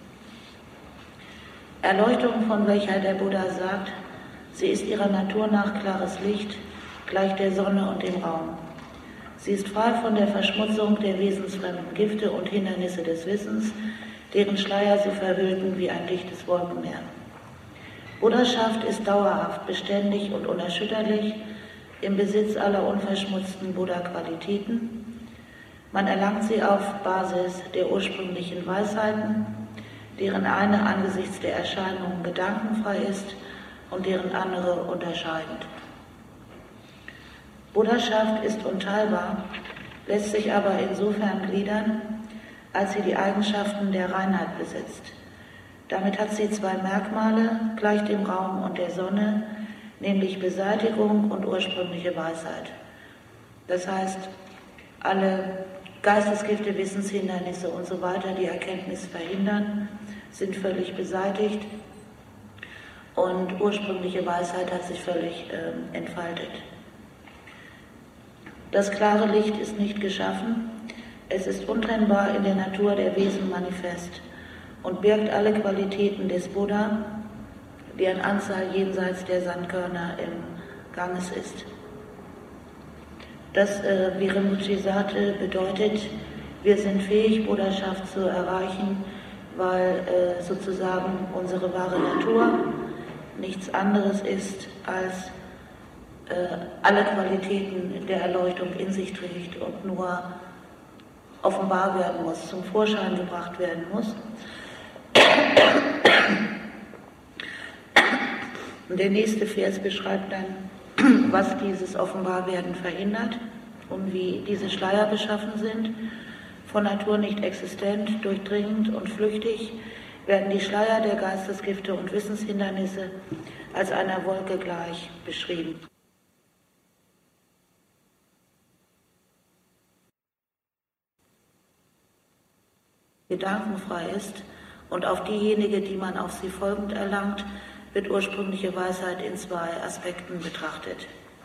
Erleuchtung, von welcher der Buddha sagt, sie ist ihrer Natur nach klares Licht, gleich der Sonne und dem Raum. Sie ist frei von der Verschmutzung der wesensfremden Gifte und Hindernisse des Wissens, deren Schleier sie verhüllten wie ein dichtes Wolkenmeer. Buddhaschaft ist dauerhaft, beständig und unerschütterlich, im Besitz aller unverschmutzten Buddha-Qualitäten. Man erlangt sie auf Basis der ursprünglichen Weisheiten, deren eine angesichts der Erscheinungen gedankenfrei ist und deren andere unterscheidend. Buddhaschaft ist unteilbar, lässt sich aber insofern gliedern, als sie die Eigenschaften der Reinheit besitzt. Damit hat sie zwei Merkmale, gleich dem Raum und der Sonne, nämlich Beseitigung und ursprüngliche Weisheit. Das heißt, alle Geistesgifte, Wissenshindernisse und so weiter, die Erkenntnis verhindern, sind völlig beseitigt und ursprüngliche Weisheit hat sich völlig äh, entfaltet. Das klare Licht ist nicht geschaffen, es ist untrennbar in der Natur der Wesen manifest und birgt alle Qualitäten des Buddha, deren Anzahl jenseits der Sandkörner im Ganges ist. Das, äh, wie Rinpoche sagte, bedeutet, wir sind fähig, Buddhaschaft zu erreichen, weil äh, sozusagen unsere wahre Natur nichts anderes ist, als äh, alle Qualitäten der Erleuchtung in sich trägt und nur offenbar werden muss, zum Vorschein gebracht werden muss. Und der nächste Vers beschreibt dann, was dieses Offenbarwerden verhindert und wie diese Schleier beschaffen sind. Von Natur nicht existent, durchdringend und flüchtig werden die Schleier der Geistesgifte und Wissenshindernisse als einer Wolke gleich beschrieben. Gedankenfrei ist und auf diejenige, die man auf sie folgend erlangt, wird ursprüngliche Weisheit in zwei Aspekten betrachtet.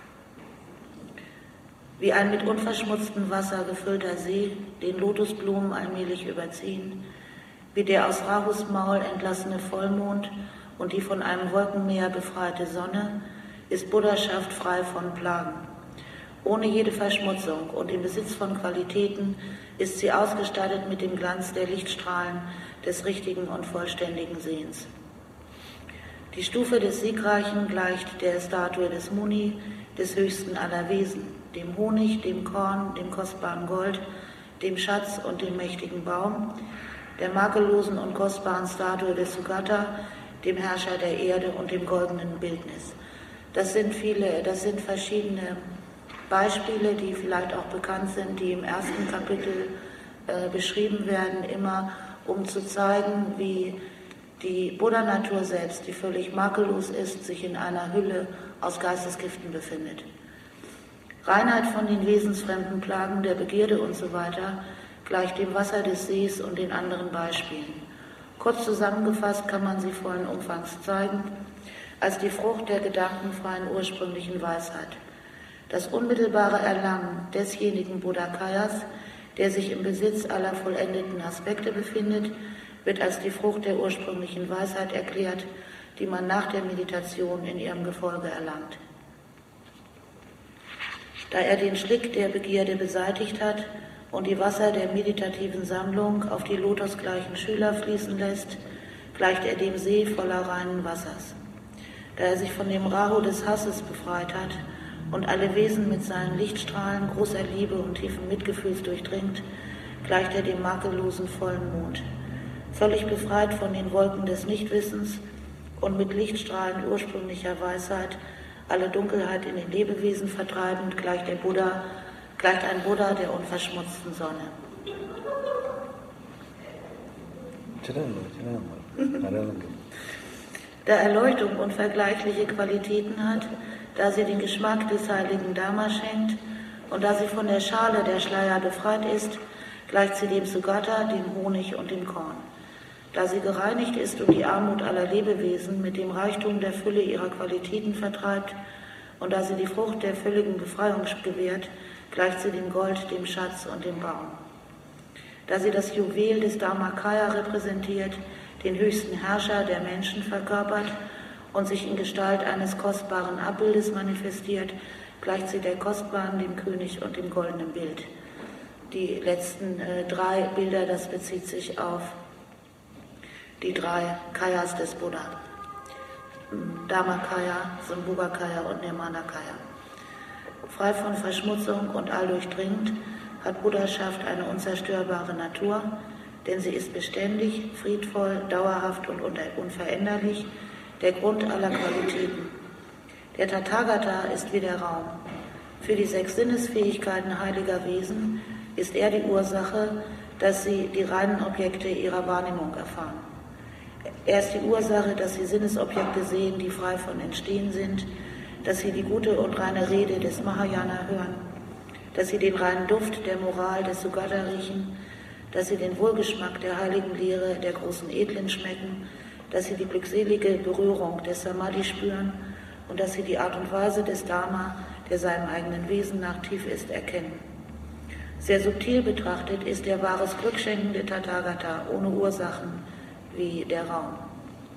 Wie ein mit unverschmutztem Wasser gefüllter See, den Lotusblumen allmählich überziehen, wie der aus Rahus Maul entlassene Vollmond und die von einem Wolkenmeer befreite Sonne, ist Buddhaschaft frei von Plagen. Ohne jede Verschmutzung und im Besitz von Qualitäten ist sie ausgestattet mit dem Glanz der Lichtstrahlen des richtigen und vollständigen Sehens. Die Stufe des Siegreichen gleicht der Statue des Muni, des höchsten aller Wesen, dem Honig, dem Korn, dem kostbaren Gold, dem Schatz und dem mächtigen Baum, der makellosen und kostbaren Statue des Sugata, dem Herrscher der Erde und dem goldenen Bildnis. Das sind viele, das sind verschiedene Beispiele, die vielleicht auch bekannt sind, die im ersten Kapitel äh, beschrieben werden, immer um zu zeigen, wie die Buddha-Natur selbst, die völlig makellos ist, sich in einer Hülle aus Geistesgiften befindet. Reinheit von den wesensfremden Plagen der Begierde und so weiter gleicht dem Wasser des Sees und den anderen Beispielen. Kurz zusammengefasst kann man sie vollen Umfangs zeigen, als die Frucht der gedankenfreien ursprünglichen Weisheit. Das unmittelbare Erlangen desjenigen Buddhakayas, der sich im Besitz aller vollendeten Aspekte befindet, wird als die Frucht der ursprünglichen Weisheit erklärt, die man nach der Meditation in ihrem Gefolge erlangt. Da er den Schlick der Begierde beseitigt hat und die Wasser der meditativen Sammlung auf die lotosgleichen Schüler fließen lässt, gleicht er dem See voller reinen Wassers. Da er sich von dem Rahu des Hasses befreit hat und alle Wesen mit seinen Lichtstrahlen großer Liebe und tiefen Mitgefühls durchdringt, gleicht er dem makellosen vollen Mond. Völlig befreit von den Wolken des Nichtwissens und mit Lichtstrahlen ursprünglicher Weisheit, alle Dunkelheit in den Lebewesen vertreibend, gleicht der Buddha, gleicht ein Buddha der unverschmutzten Sonne. Da Erleuchtung unvergleichliche Qualitäten hat, da sie den Geschmack des heiligen Dharma schenkt und da sie von der Schale der Schleier befreit ist, gleicht sie dem Sugata, dem Honig und dem Korn. Da sie gereinigt ist und die Armut aller Lebewesen mit dem Reichtum der Fülle ihrer Qualitäten vertreibt und da sie die Frucht der völligen Befreiung gewährt, gleicht sie dem Gold, dem Schatz und dem Baum. Da sie das Juwel des Dharmakaya repräsentiert, den höchsten Herrscher der Menschen verkörpert und sich in Gestalt eines kostbaren Abbildes manifestiert, gleicht sie der Kostbaren, dem König und dem goldenen Bild. Die letzten äh, drei Bilder, das bezieht sich auf die drei Kayas des Buddha. Dharmakaya, Sambhogakaya und Nirmanakaya. Frei von Verschmutzung und alldurchdringend hat Buddhaschaft eine unzerstörbare Natur, denn sie ist beständig, friedvoll, dauerhaft und unveränderlich, der Grund aller Qualitäten. Der Tathagata ist wie der Raum. Für die sechs Sinnesfähigkeiten heiliger Wesen ist er die Ursache, dass sie die reinen Objekte ihrer Wahrnehmung erfahren. Er ist die Ursache, dass sie Sinnesobjekte sehen, die frei von Entstehen sind, dass sie die gute und reine Rede des Mahayana hören, dass sie den reinen Duft der Moral des Sugata riechen, dass sie den Wohlgeschmack der heiligen Lehre der großen Edlen schmecken, dass sie die glückselige Berührung des Samadhi spüren und dass sie die Art und Weise des Dharma, der seinem eigenen Wesen nach tief ist, erkennen. Sehr subtil betrachtet ist der wahres glückschenkende Tathagata ohne Ursachen wie der Raum.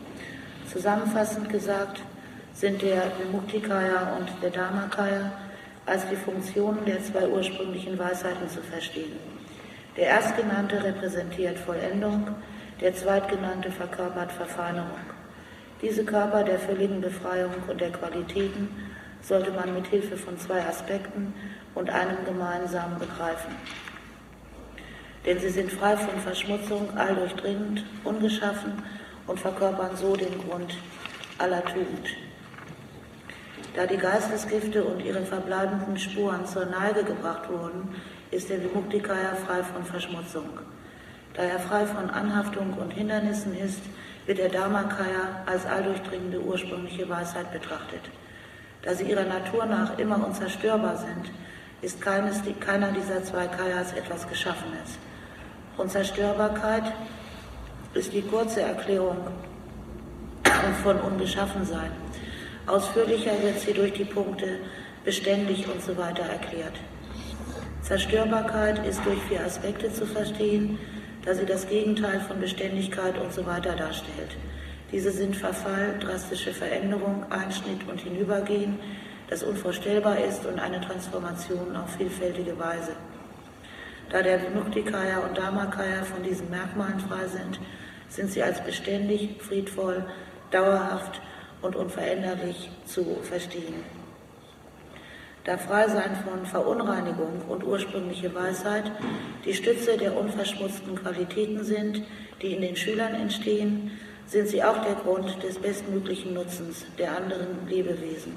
Zusammenfassend gesagt sind der Vimuktikaya und der Dharmakaya als die Funktionen der zwei ursprünglichen Weisheiten zu verstehen. Der Erstgenannte repräsentiert Vollendung, der Zweitgenannte verkörpert Verfeinerung. Diese Körper der völligen Befreiung und der Qualitäten sollte man mit Hilfe von zwei Aspekten und einem gemeinsamen begreifen. Denn sie sind frei von Verschmutzung, alldurchdringend, ungeschaffen und verkörpern so den Grund aller Tugend. Da die Geistesgifte und ihre verbleibenden Spuren zur Neige gebracht wurden, ist der Vimuktikaya frei von Verschmutzung. Da er frei von Anhaftung und Hindernissen ist, wird der Dharmakaya als alldurchdringende ursprüngliche Weisheit betrachtet. Da sie ihrer Natur nach immer unzerstörbar sind, ist keines, keiner dieser zwei Kayas etwas Geschaffenes. Unzerstörbarkeit ist die kurze Erklärung von Ungeschaffensein. Ausführlicher wird sie durch die Punkte beständig und so weiter erklärt. Zerstörbarkeit ist durch vier Aspekte zu verstehen, da sie das Gegenteil von Beständigkeit und so weiter darstellt. Diese sind Verfall, drastische Veränderung, Einschnitt und Hinübergehen, das unvorstellbar ist und eine Transformation auf vielfältige Weise. Da der Vimuktikaya und Dharmakaya von diesen Merkmalen frei sind, sind sie als beständig, friedvoll, dauerhaft und unveränderlich zu verstehen. Da Freisein von Verunreinigung und ursprüngliche Weisheit die Stütze der unverschmutzten Qualitäten sind, die in den Schülern entstehen, sind sie auch der Grund des bestmöglichen Nutzens der anderen Lebewesen.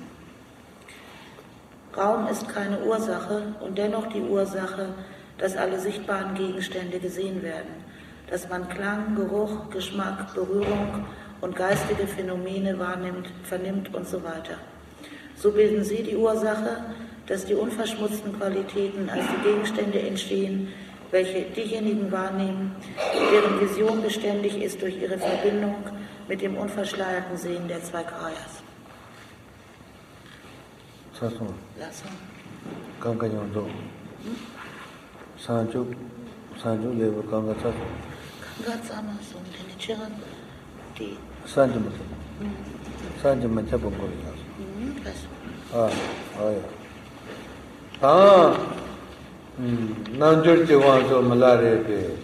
Raum ist keine Ursache und dennoch die Ursache, dass alle sichtbaren Gegenstände gesehen werden, dass man Klang, Geruch, Geschmack, Berührung und geistige Phänomene wahrnimmt, vernimmt und so weiter. So bilden sie die Ursache, dass die unverschmutzten Qualitäten als die Gegenstände entstehen, welche diejenigen wahrnehmen, deren Vision beständig ist durch ihre Verbindung mit dem unverschleierten Sehen der zwei Kayas. Lass Sanju, Sanju level Ganga Sat. Ganga Sama Sum, den Chiran, die. Sanju Mata. Sanju Mata Bongoli. Ah, ah ja. Ah, Nanjur Jiwan so Malare Be.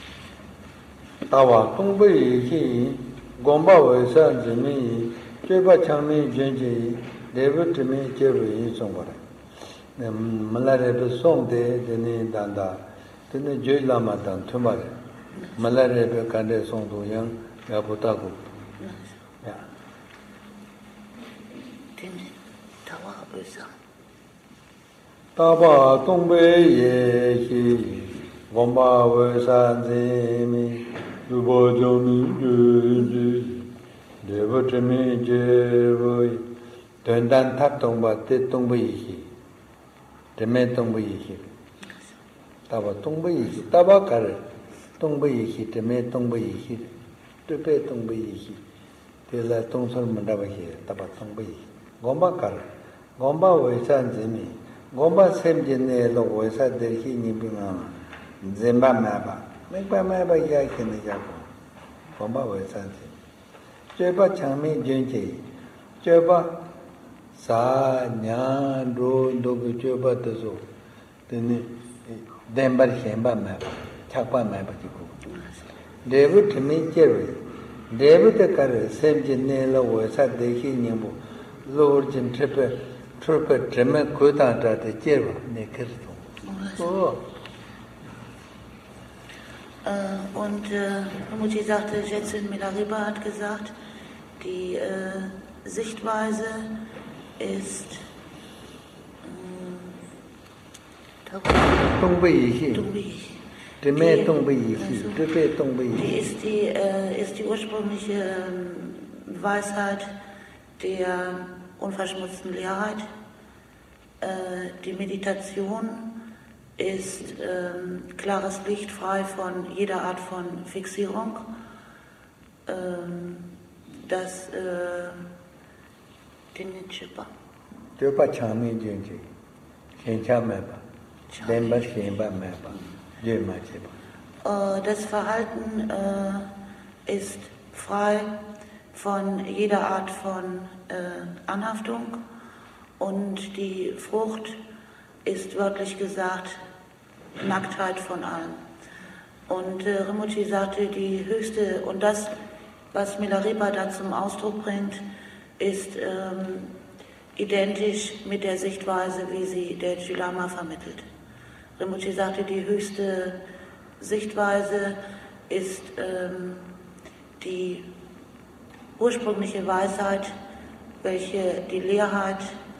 Tawa, Tongbai Hi, Gomba Wai San Jimi, Jeba Chami Jenji, David Timi Jewi Songwara. Malare Be Song de Deni Danda, Deni Joy Lama Dan Tumare. Malare Be Kande Song Do Yang, Yabotago. Yeah. Taba Tongbai Ye, Gomba Wai San Jimi, Yubo Jomi Juji, David Timi Jewi, Tendan Tat Tongba Te Tongbai Hi. Deme Tongbai Hi. Taba Tongbai Hi. Taba Kar Tongbai Hi. Deme Tongbai Hi. Tepe Tongbai Hi. Tela Tongsar Mandaba Hi. Taba Tongbai Hi. Gomba Kar. Gomba Wai San Jimi. Gomba Sem Jene Lo Wai San Derhi Nibinga. Zemba Maba. Mekba Maba Ya Kene Yako. Gomba Wai San Jimi. Jeba Changmi Jenji. Jeba Sa Nyan Do Dogu Jeba Tazo. Then Dembar Hemba Maba. Chakpa Maba Jiku. David Timi Jerry. David Kar Sem Jene Lo Wai San Derhi Nibu. Lord Jim Tripper, Tripper, Tremor, Kudanta, the Jeva, Nekirto. Oh. Und äh, Mutti sagte, Jetsin Milariba hat gesagt, die äh, Sichtweise ist Tongbai. Die, die ist die, äh, ist die ursprüngliche äh, Weisheit der unverschmutzten Leerheit. Äh, die Meditation ist äh, klares Licht, frei von jeder Art von Fixierung. Äh, das äh, den Chipa. Chipa Chami Jinji. Chencha Meba. Demba Chemba Meba. Jema Chipa. Das Verhalten äh, ist frei von jeder Art von äh, Anhaftung und die Frucht ist wörtlich gesagt Nacktheit von allem. Und äh, Rinpoche sagte, die höchste, und das, was Milarepa da zum Ausdruck bringt, ist ähm, identisch mit der Sichtweise, wie sie der Dalai Lama vermittelt. Rinpoche sagte, die höchste Sichtweise ist ähm, die ursprüngliche Weisheit, welche die Leerheit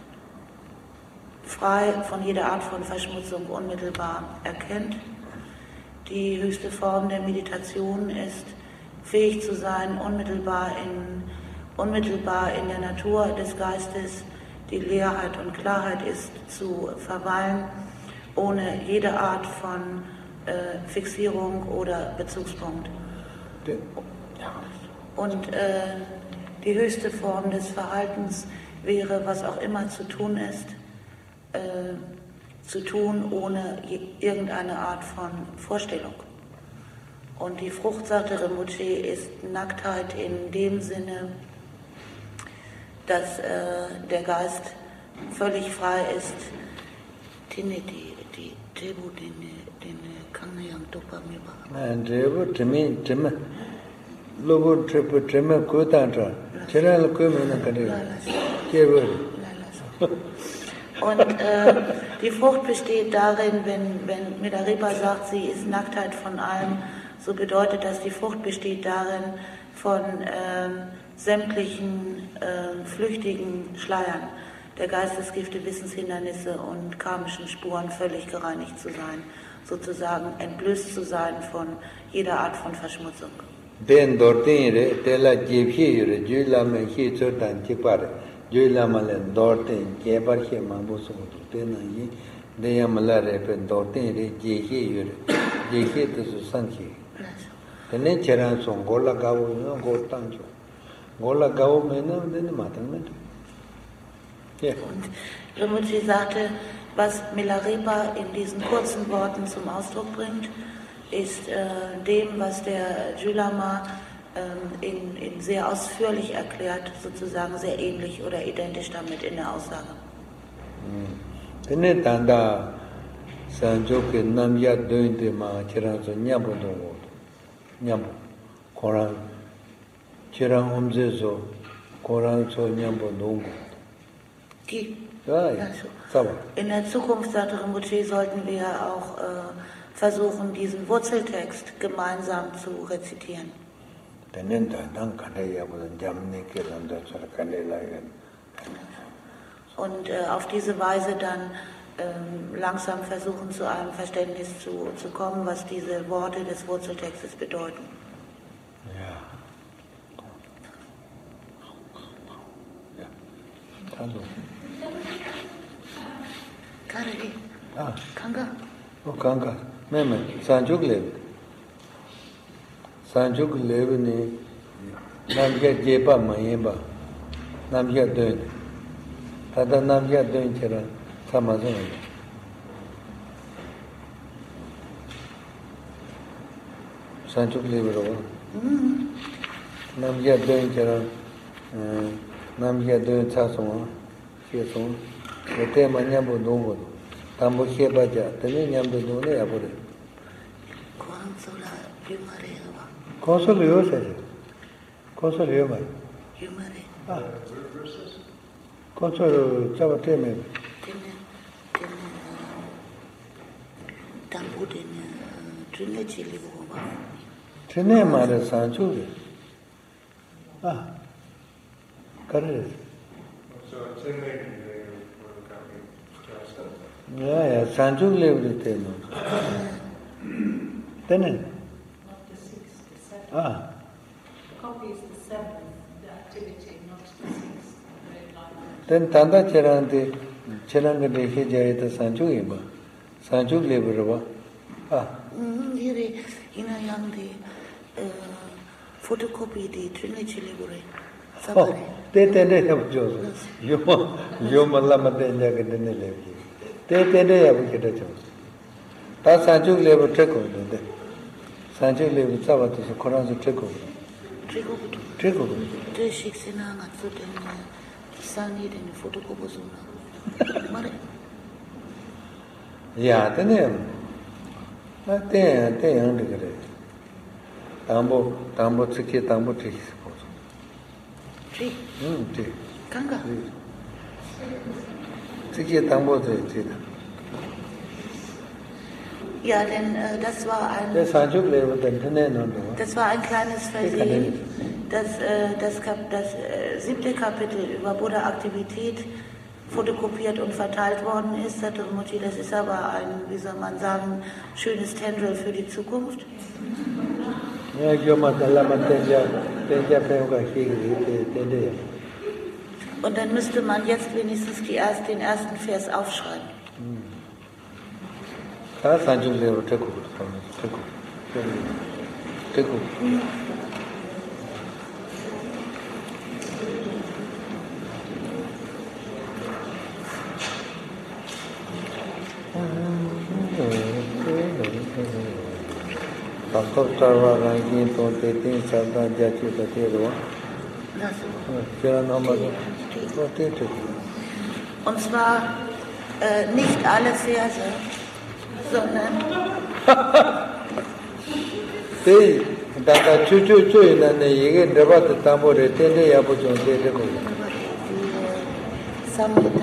frei von jeder Art von Verschmutzung unmittelbar erkennt. Die höchste Form der Meditation ist, fähig zu sein, unmittelbar in, unmittelbar in der Natur des Geistes, die Leerheit und Klarheit ist, zu verweilen, ohne jede Art von äh, Fixierung oder Bezugspunkt. Und äh, die höchste Form des Verhaltens wäre, was auch immer zu tun ist, äh, zu tun ohne irgendeine Art von Vorstellung. Und die Frucht, sagte Rinpoche, ist Nacktheit in dem Sinne, dass äh, der Geist völlig frei ist. Tine die die Tebu den den Kangyang Topa Miba. Und Tebu Timi Tim Lobo Tebu Tim Kutantra. Chera Kumena Kare. Tebu. Und äh, die Frucht besteht darin, wenn, wenn Milarepa sagt, sie ist Nacktheit von allem, so bedeutet das, die Frucht besteht darin, von äh, sämtlichen äh, flüchtigen Schleiern der Geistesgifte, Wissenshindernisse und karmischen Spuren völlig gereinigt zu sein, sozusagen entblößt zu sein von jeder Art von Verschmutzung. Den dortin re tela jebhi re jula me hi chotan chipare jula malen dortin jebar he mabuso tena yi de yamala re pen dortin re jehi yure jehi to sanchi tene cheran son gola gawo no gotanjo gola gawo mena den matan met ja. Und Rinpoche sagte, was Milarepa in diesen kurzen Worten zum Ausdruck bringt, ist äh, dem, was der Dalai Lama äh, in, in sehr ausführlich erklärt, sozusagen sehr ähnlich oder identisch damit in der Aussage. Tene tanda sanjoke namya dointe ma cheran so nyabo do nyabo koran cheran omze so koran so nyabo do. Die, Ja, ja. also, in der Zukunft, sagte Rinpoche, sollten wir auch äh, versuchen, diesen Wurzeltext gemeinsam zu rezitieren. Und äh, auf diese Weise dann ähm, langsam versuchen, zu einem Verständnis zu, zu kommen, was diese Worte des Wurzeltextes bedeuten. Ja. Ja. Hallo. Karari. Ah. Kanga. Oh, Kanga. Meme, Sanjuk Lev. Sanjuk Lev ni Namya Jepa Mayemba. Namya Dön. Tada Namya Dön Chera Samazon. Sanjuk Lev Rova. Namya Dön Chera Namya Dön Chasoma. Chesoma. Ete Manyambo Dongo. Tambo Shebaja, Tene Nyamdo Done Abore. Consola Yumareva. Consul Yosef. Consul Yomar. Yumare. Ah. Consul Chavateme. Tene, tene, tambu tene, tene chili boba. Tene Mare Sanchu. Ah. Correct. So it's in the Yeah, yeah, Sanchu lived it. Tene. Not the sixth, the seventh. Ah. The copy is the seventh, the activity, not the sixth. Red line. Then Tanda Cherante, Cheranga de Hijayata Sanchu Iba. Sanchu lived. Ah. Here, ina yang di photocopy di Trinity Library. Oh, they tended to have Joseph. You Malamadena get in the levy. They tended to have a job. That's Sanju level trickle. Sanju level Sabatus, Koran's trickle. Trickle. Trickle. The Shixina, so then Sunny and photocopy. Mare. Ja, then I think I think Tambo Tambo Tsiki Tambo Tree. Tree. Hm, Tree. Kanga. Tsiki Tambo Tree. Ja, denn äh, das war ein Das Sanjuk Level then das war ein kleines Versehen. Das, äh, das, Kap das äh, siebte Kapitel über Buddha-Aktivität fotokopiert und verteilt worden ist. Saturmuti, das ist aber ein, wie soll man sagen, schönes Tendril für die Zukunft. Ja, ich mal da man Tenja Tenja Penga Tenja. Und dann müsste man jetzt wenigstens die erst, den ersten Vers aufschreiben. Da Sanjuk Level Teku. Teku. Teku. Und zwar äh, nicht alle Verse, sondern Hey, da chu chu chu na ne yege deba ta tambo re tende ya bo jon de de ko. Samhita.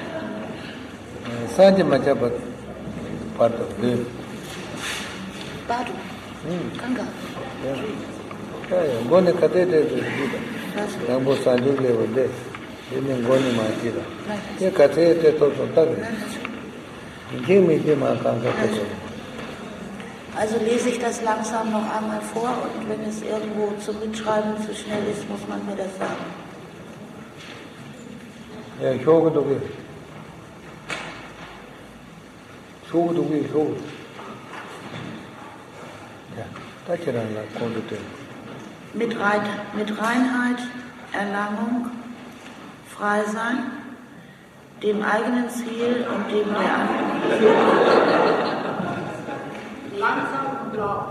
Sanji ma cha ba pa to de. Badu. Kanga. Ya ya gone kate de de de. Tambo sanju le bo de. De ne gone ma ji da. Ye kate de to to ta de. Ji mi ji ma kan ka to. Also lese ich das langsam noch einmal vor und wenn es irgendwo zum Mitschreiben zu schnell ist, muss man mir das sagen. Ja, hyogo do ge. Hyogo do ge hyogo. Ja, da kiran la kondo te. Mit, Rein, mit Reinheit, Erlangung, Freisein, dem eigenen Ziel und dem der anderen. Langsam und laut.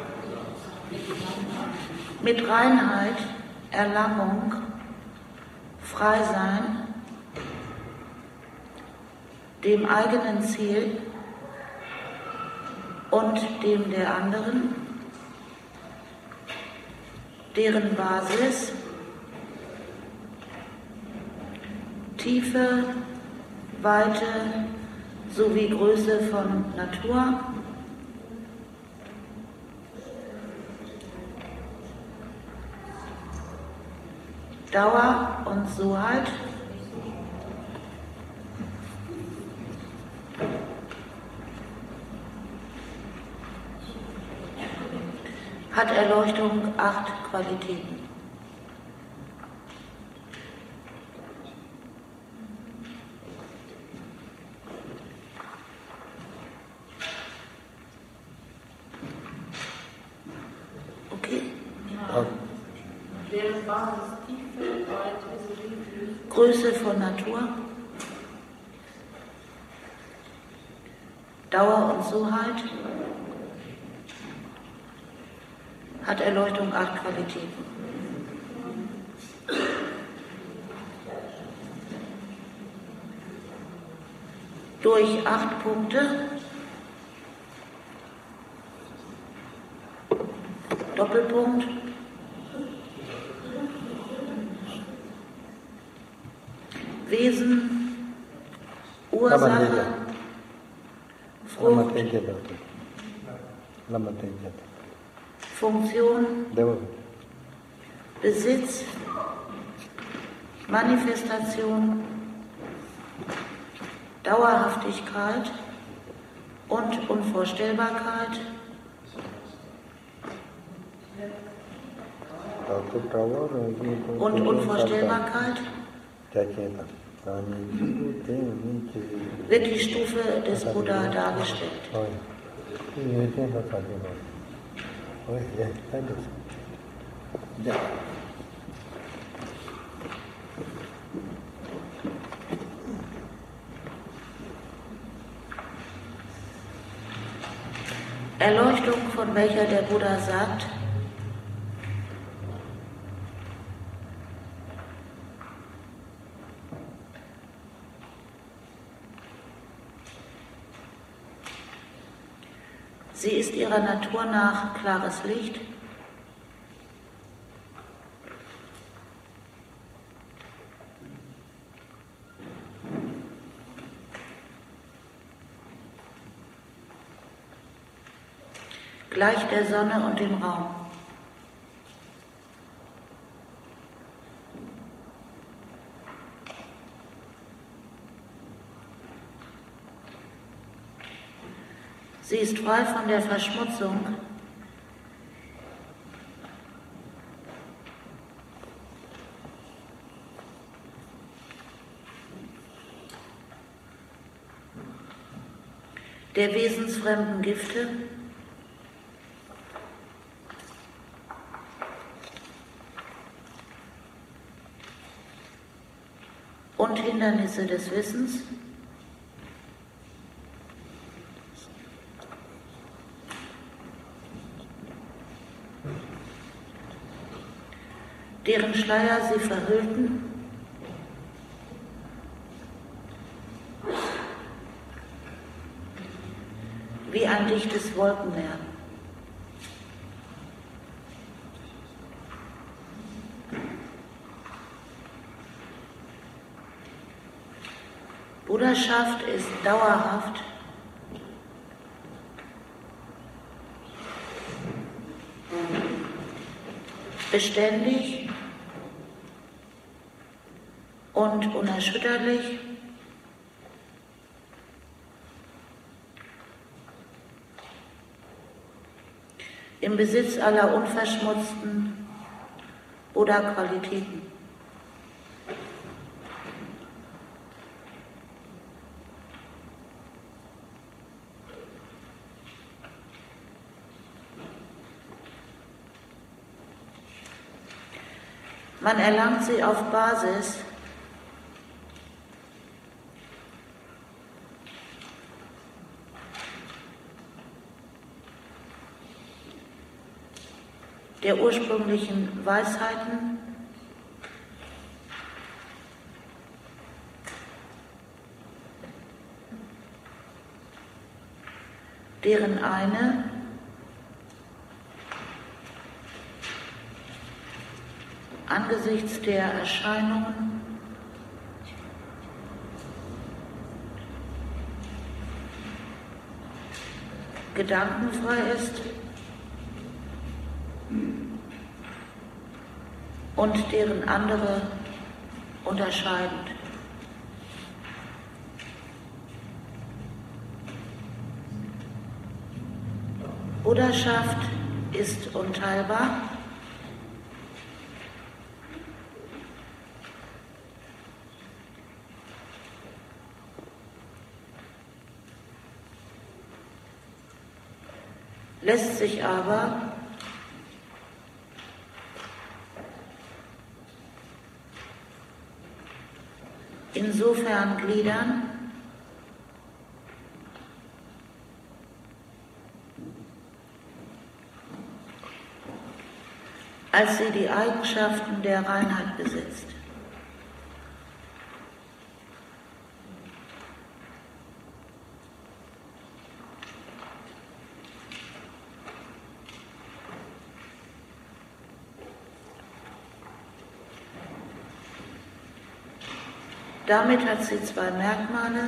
Mit Reinheit, Erlangung, Freisein, dem eigenen Ziel und dem der anderen, deren Basis, Tiefe, Weite sowie Größe von Natur, Dauer und Soheit, hat Erleuchtung acht Qualitäten. Okay. Deren Basis Tiefe, Weite sowie Größe von Natur, Dauer und Soheit, hat Erleuchtung acht Qualitäten. Durch acht Punkte, Doppelpunkt, Wesen, Ursache, Frucht, Funktion, Besitz, Manifestation, Dauerhaftigkeit und Unvorstellbarkeit, und Unvorstellbarkeit wird die Stufe des Buddha dargestellt. Erleuchtung, von welcher der Buddha sagt, Sie ist ihrer Natur nach klares Licht, gleich der Sonne und dem Raum. Sie ist frei von der Verschmutzung, der wesensfremden Gifte, und Hindernisse des Wissens, deren Schleier sie verhüllten, wie ein dichtes Wolkenmeer. Bruderschaft ist dauerhaft, beständig und unerschütterlich, im Besitz aller unverschmutzten Buddha-Qualitäten. Man erlangt sie auf Basis der ursprünglichen Weisheiten, deren eine angesichts der Erscheinungen gedankenfrei ist und deren andere unterscheidend. Buddhaschaft ist unteilbar, lässt sich aber insofern gliedern, als sie die Eigenschaften der Reinheit besitzt. Damit hat sie zwei Merkmale,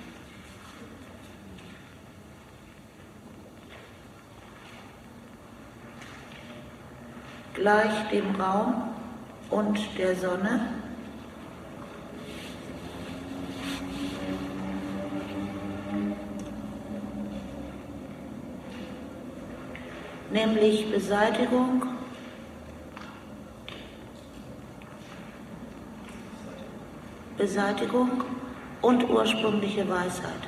gleich dem Raum und der Sonne, nämlich Beseitigung Beseitigung und ursprüngliche Weisheit.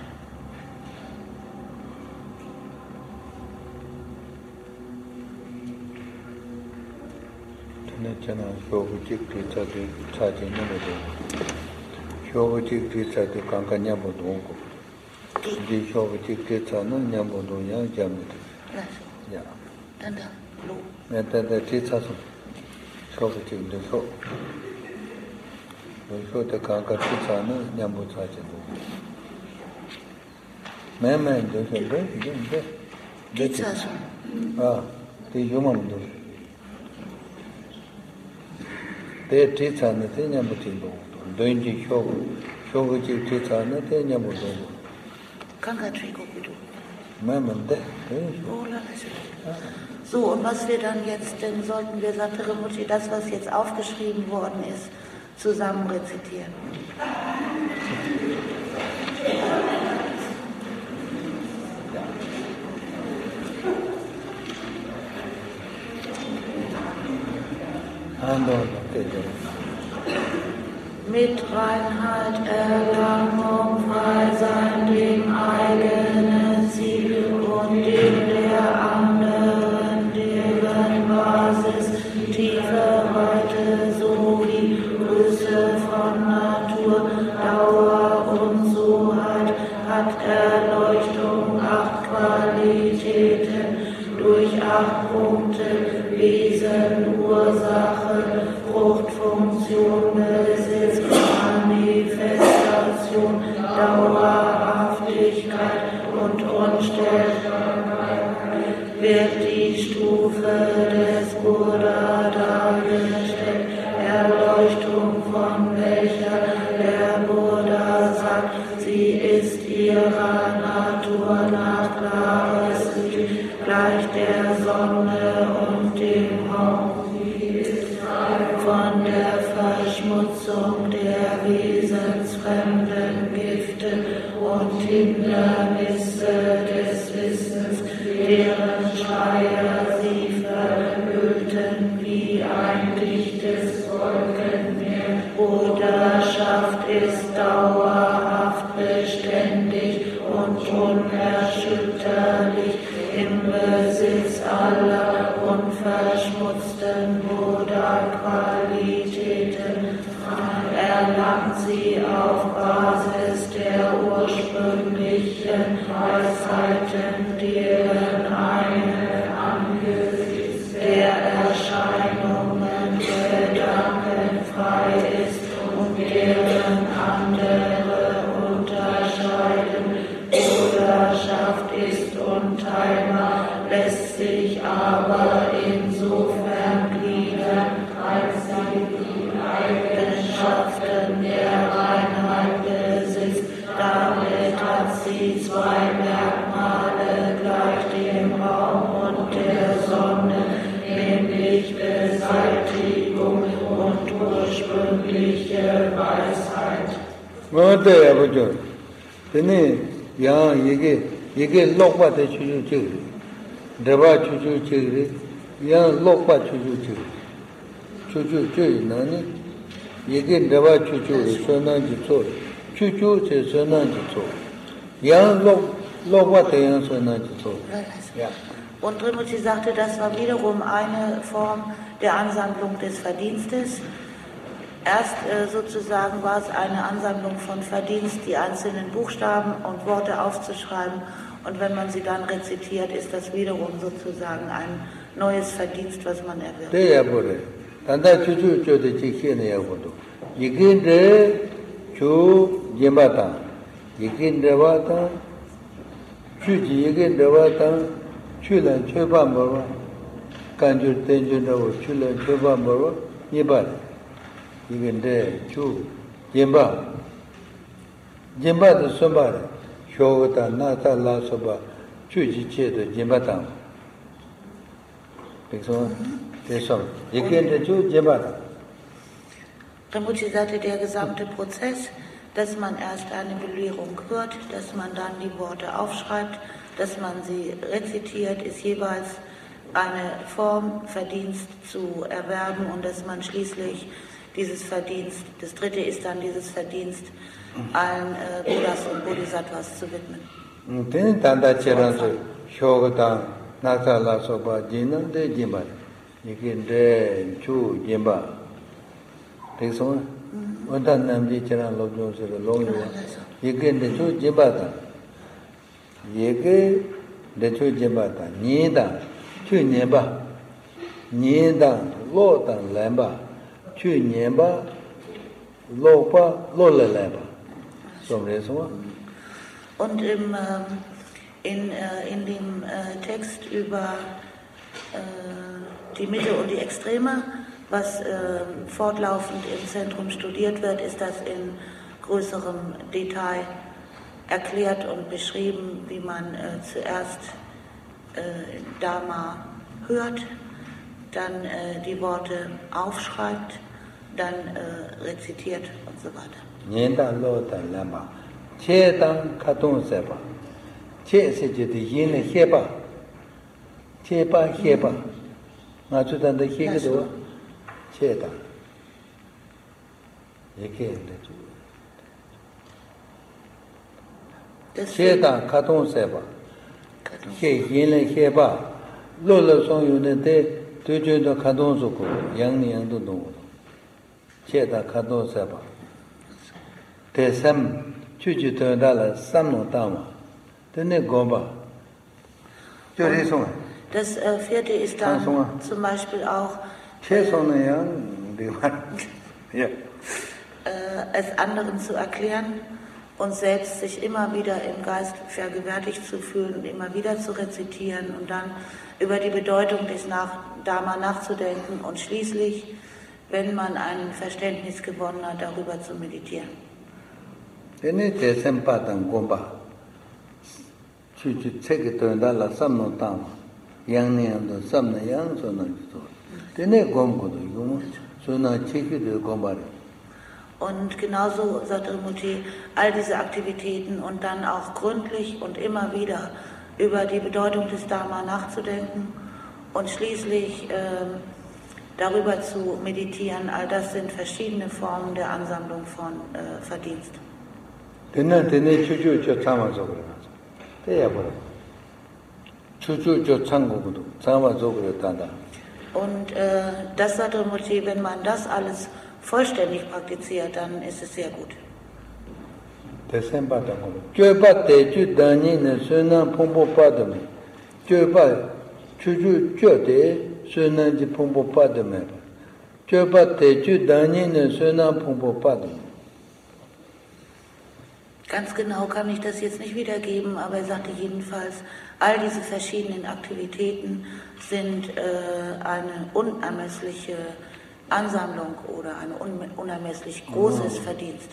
So the Kanka Chana Nyambu Sajan. Mama and Joseph, Tizas. Ah, the human do. They teach on the thing I'm putting on. Don't you show? Show what you teach on the thing I'm putting on. Kangatriko bidu. Mama, that. Oh, so, und was wir dann jetzt, dann sollten wir, sagte Remucci, das, was jetzt aufgeschrieben worden ist, zusammen rezitieren. Mit Reinheit, Erlangung, frei sein, dem eigenen Ziel und dem der anderen, deren Basis, tiefe Weite sowie Größe von Natur, Dauer und Soheit, hat Erleuchtung acht Qualitäten, durch acht Punkte, Wesen, Ursache, Fruchtfunktion, Besitz, Manifestation, Dauerhaftigkeit und Unsterblichkeit, wird die Stufe des Buddha dargestellt, Erleuchtung, von welcher der Buddha sagt, sie ist ihrer Natur nach klares Licht, gleich der Sonne und dem Hauch. Sie ist frei von der Verschmutzung der wesensfremden Gifte und Hindernisse des Wissens, deren Schleier sie verhüllten wie ein dichtes Wolkenmeer. Bruderschaft ist dauerhaft beständig und unerschütterlich im Besitz aller unverschmutzten Buddha-Qualitäten, erlangt sie auf Basis der ursprünglichen Weisheiten, deren eine angesichts der Erscheinungen gedankenfrei ist und deren andere unterscheiden. Bruderschaft ist unteilbar, lässt sich aber insofern gliedern, als sie die Eigenschaften der Reinheit besitzt. Damit hat sie zwei Merkmale gleich dem Raum und der Sonne, nämlich Beseitigung und ursprüngliche Weisheit. Ya yege yege lokpa de chuju chigri deba chuju chigri ya lokpa chuju chigri chuju chigri nani yege deba chuju sonan ji so chuju che sonan ji so ya lok lokpa de ya sonan ji so ja. Und Rinpoche sagte, das war wiederum eine Form der Ansammlung des Verdienstes. Erst äh, sozusagen war es eine Ansammlung von Verdienst, die einzelnen Buchstaben und Worte aufzuschreiben. Und wenn man sie dann rezitiert, ist das wiederum sozusagen ein neues Verdienst, was man erwirbt. Even there, too. Jimba. Jimba the Sumba, Shogata, Nata La Soba, Chuji Cheto, Jimbata. This one, this one. You can do Jimbata. Rinpoche sagte, der gesamte Prozess, dass man erst eine Belehrung hört, dass man dann die Worte aufschreibt, dass man sie rezitiert, ist jeweils eine Form, Verdienst zu erwerben und dass man schließlich dieses Verdienst, das dritte ist dann dieses Verdienst, allen äh, Buddhas und Bodhisattvas zu widmen. Chu nienba, lopa, lolaleba. So, und im, äh, In, äh, in dem äh, Text über äh, die Mitte und die Extreme, was äh, fortlaufend im Zentrum studiert wird, ist das in größerem Detail erklärt und beschrieben, wie man äh, zuerst äh, Dharma hört, dann äh, die Worte aufschreibt, dann äh, rezitiert und so weiter. Nyenda lo da lama, che dang katon seba, che se je de yin heba, che ba heba, ma zu dan de hege do, che da, yeke de zu. Che dang katon seba, che yin heba, lo lo song yu ne de, tu ju do katon su ko, yang ni yang do do. Che dang katon seba. Desam Chuchu Tondala Samno Dama. Dene Gomba. Das äh, vierte ist dann zum Beispiel auch ja. äh, es anderen zu erklären und selbst sich immer wieder im Geist vergewärtigt zu fühlen und immer wieder zu rezitieren und dann über die Bedeutung des nach Dharma nachzudenken und schließlich, wenn man ein Verständnis gewonnen hat, darüber zu meditieren. Dene desam Padang Gomba. Chuchu Tseke Tondala Samno Dama. Yang Niando Samna Yang Sona Jito. Dene Gombo do Yuma. Sona Cheki do Gombare. Und genauso, sagt Rimurti, all diese Aktivitäten und dann auch gründlich und immer wieder über die Bedeutung des Dharma nachzudenken und schließlich äh, darüber zu meditieren, all das sind verschiedene Formen der Ansammlung von äh, Verdienst. Dene dene chuchu cho tsama zogre. Teya bora. Chuchu cho tsango gudu. Tsama zogre tanda. Und äh, das sagt Rimurti, wenn man das alles vollständig praktiziert, dann ist es sehr gut. Desem bata ngom. Choba te chu dani ne suna pompo padame. Choba chuchu cho de suna ji pompo padame. Choba te chu dani ne suna pompo padame. Ganz genau kann ich das jetzt nicht wiedergeben, aber er sagte jedenfalls, all diese verschiedenen Aktivitäten sind äh, eine unermessliche Ansammlung oder ein un- unermesslich großes oh. Verdienst.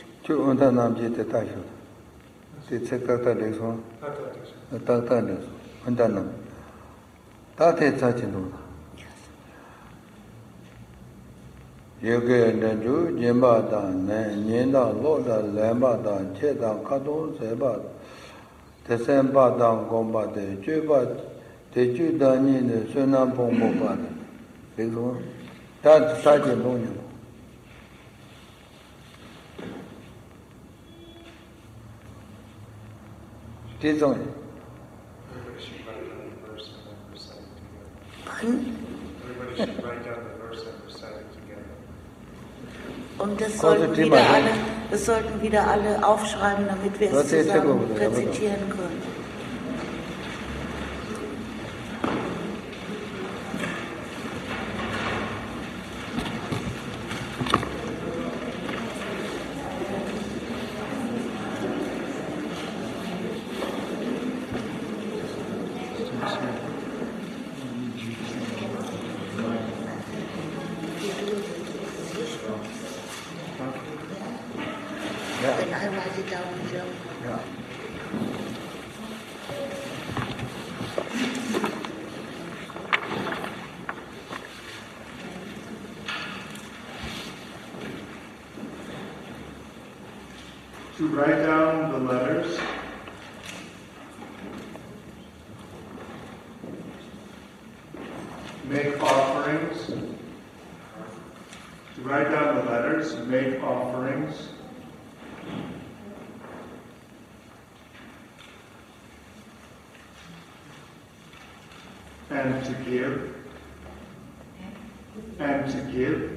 Yoga Nanju, Jimba Dan, Nyenda Loda, Lamba Dan, Chedan, Kato, Seba, Tesemba Dan, Gomba, De Juba, De Judani, Sunan Pombo Bad. Big one. That's Sergeant Bonium. This only. Everybody should write down the verse and then recite it together. Pardon? Everybody should write down the verse and recite it together. Und das sollten, wieder alle, das sollten wieder alle aufschreiben, damit wir es zusammen rezitieren können. When I write it down, Joe. Yeah. To write down the letters, make offerings. To write down the letters, make offerings. And to give, and to give,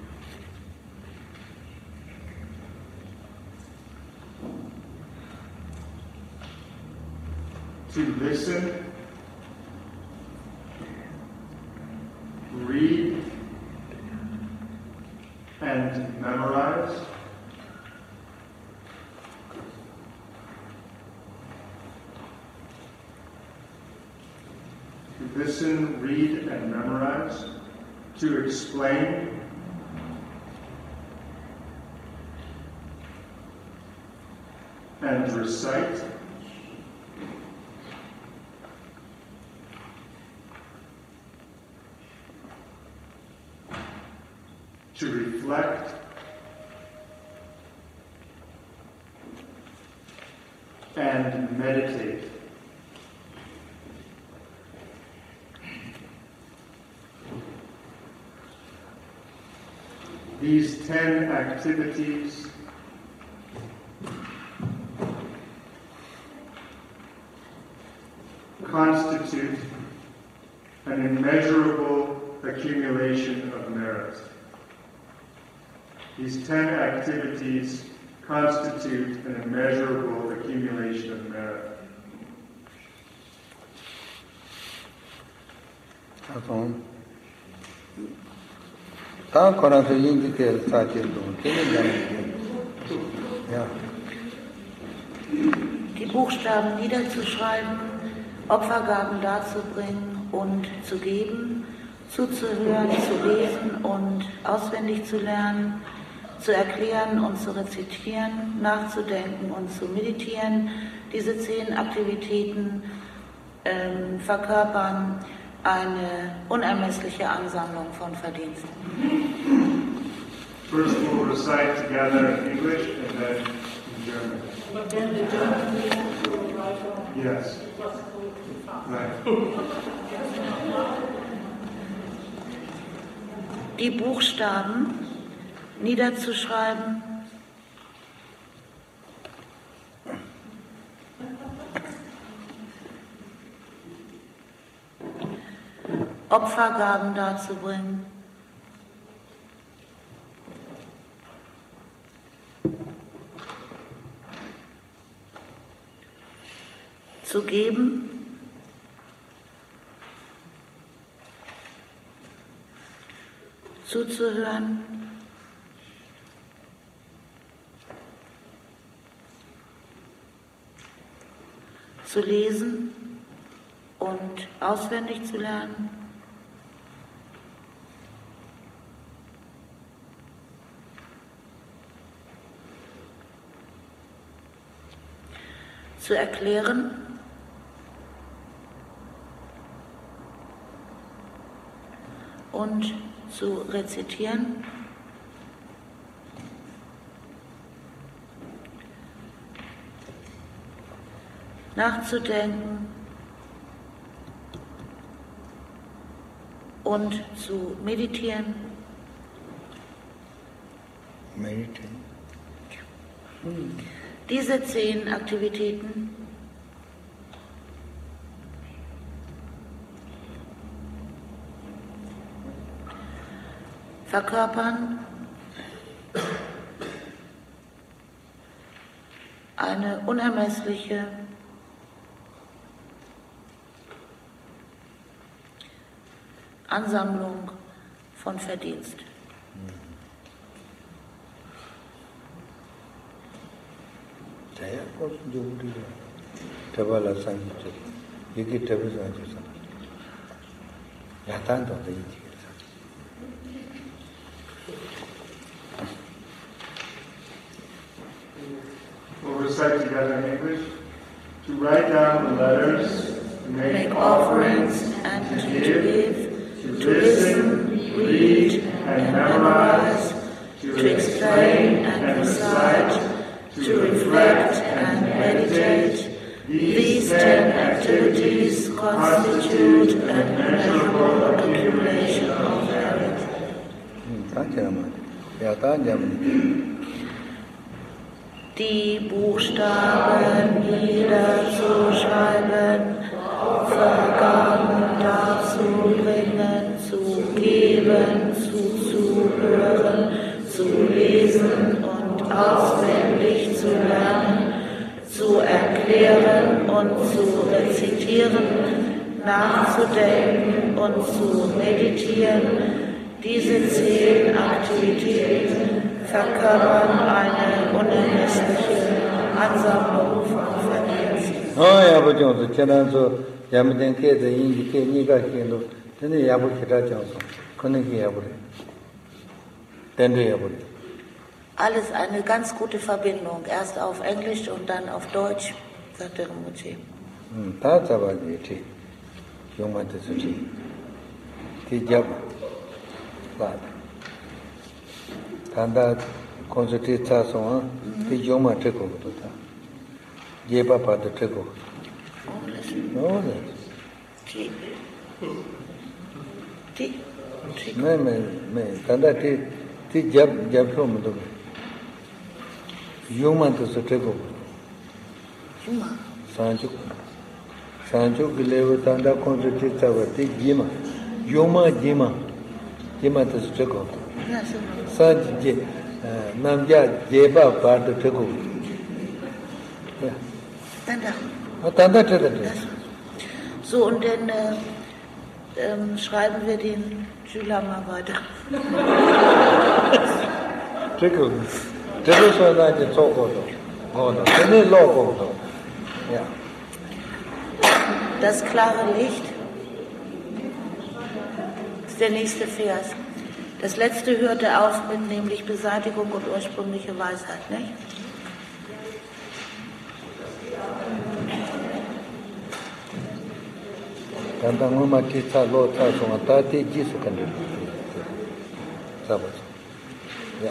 to listen, read, and memorize, listen, read, and memorize, to explain, and recite, to reflect, and meditate. These ten activities constitute an immeasurable accumulation of merit. These ten activities constitute an immeasurable accumulation of merit. 好，从他可能是引起个啥结论？真的这样子，呀。 Die Buchstaben niederzuschreiben, Opfergaben darzubringen und zu geben, zuzuhören, zu lesen und auswendig zu lernen, zu erklären und zu rezitieren, nachzudenken und zu meditieren. Diese zehn Aktivitäten ähm, verkörpern eine unermessliche Ansammlung von Verdiensten. First we'll recite together in English and then in German. But then the German needs to write on. Yes. Classical fast. Right. Die Buchstaben niederzuschreiben, Opfergaben darzubringen, zu geben, zuzuhören, zu lesen und auswendig zu lernen, zu erklären, und zu rezitieren, nachzudenken und zu meditieren. Meditieren. Diese zehn Aktivitäten verkörpern eine unermessliche Ansammlung von Verdienst. Jaya ko jodi tabala sanjit yeki tabi sanjit yatan to dei ji We'll recite together in English. To write down the letters, to make, Make offerings and to give, to listen, read and memorize, to explain and recite, to reflect and meditate. These ten activities constitute an immeasurable accumulation of merit. Die Buchstaben niederzuschreiben, Opfergaben darzubringen, zu geben, zuzuhören, zu lesen und auswendig zu lernen, zu erklären und zu rezitieren, nachzudenken und zu meditieren. Diese zehn Aktivitäten verkörpern eine unermessliche Ansammlung von Verdiensten. Oh ja, aber so, kennen so, Yamaden ke the yin ke niga kendo, then the Yabu Kita Johnson, Koniki Yaburi. Then the Yaburi. Alles eine ganz gute Verbindung. Erst auf Englisch und dann auf Deutsch, sagt der Rinpoche. That's about it. Human Tsuchi. Tijab. But. Tanda consultita so, Tijoma Teko. Jeba Pata Teko. No, Ti. Ti. Me, me, me. Tanda ti, ti jab, jab from the human to Sotego. Yuma. Sancho. Sancho Gilevo Tanda consultita Vati Jima. Yuma Jima. Jima to Sotego. Sanji Namja Jeba Pata Teko. Tanda. Tanda Tanda. So, und dann äh, ähm, schreiben wir den Schüler mal weiter. Teko. Teko so that it's all good. Oh, no. Any logo. Ja. Das klare Licht ist der nächste Vers. Das letzte hörte auf mit nämlich Beseitigung und ursprüngliche Weisheit, nicht? Tanda ngoma tita lo ta so ta ti ji su kan. Sabot. Ja.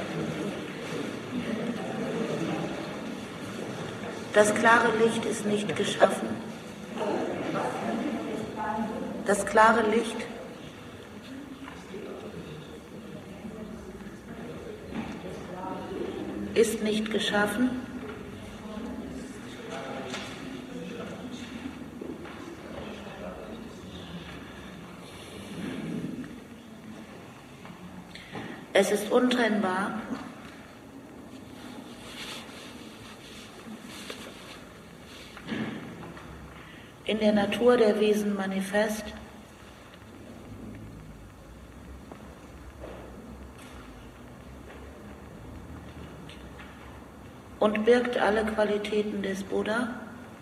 Das klare Licht ist nicht geschaffen. Das klare Licht ist nicht geschaffen. Es ist untrennbar. In der Natur der Wesen manifest. Und birgt alle Qualitäten des Buddha.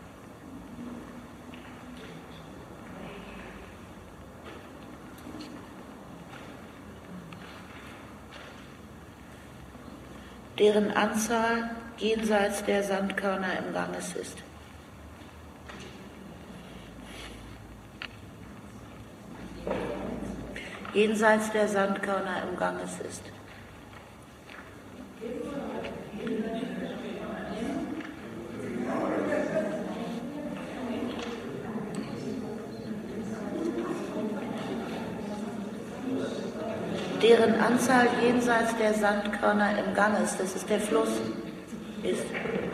Deren Anzahl jenseits der Sandkörner im Ganges ist. Jenseits der Sandkörner im Ganges ist. Deren Anzahl jenseits der Sandkörner im Ganges, das ist der Fluss, ist.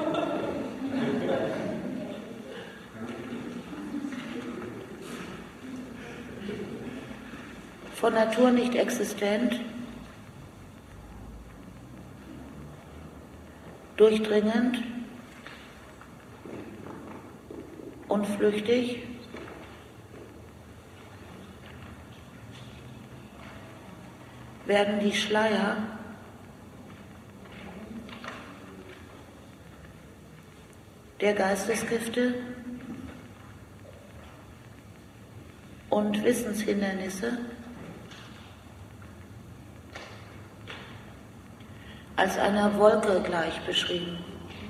Von Natur nicht existent, durchdringend und flüchtig, werden die Schleier der Geistesgifte und Wissenshindernisse als einer Wolke gleich beschrieben.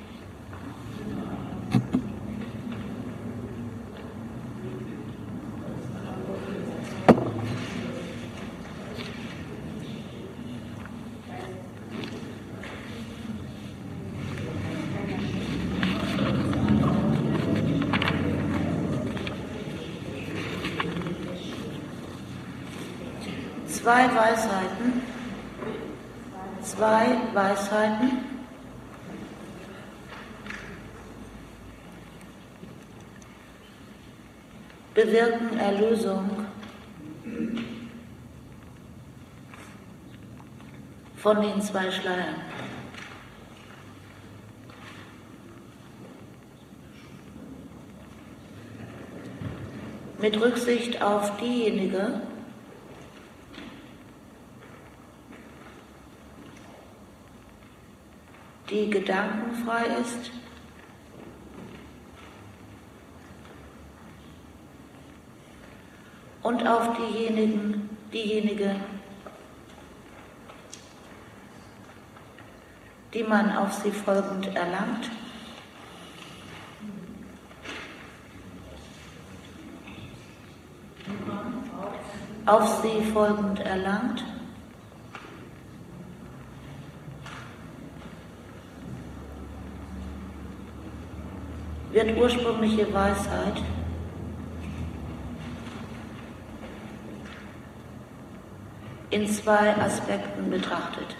Zwei Weisheiten, zwei Weisheiten bewirken Erlösung von den zwei Schleiern. Mit Rücksicht auf diejenige, die gedankenfrei ist und auf diejenigen, diejenige, die man auf sie folgend erlangt, auf sie folgend erlangt, wird ursprüngliche Weisheit in zwei Aspekten betrachtet.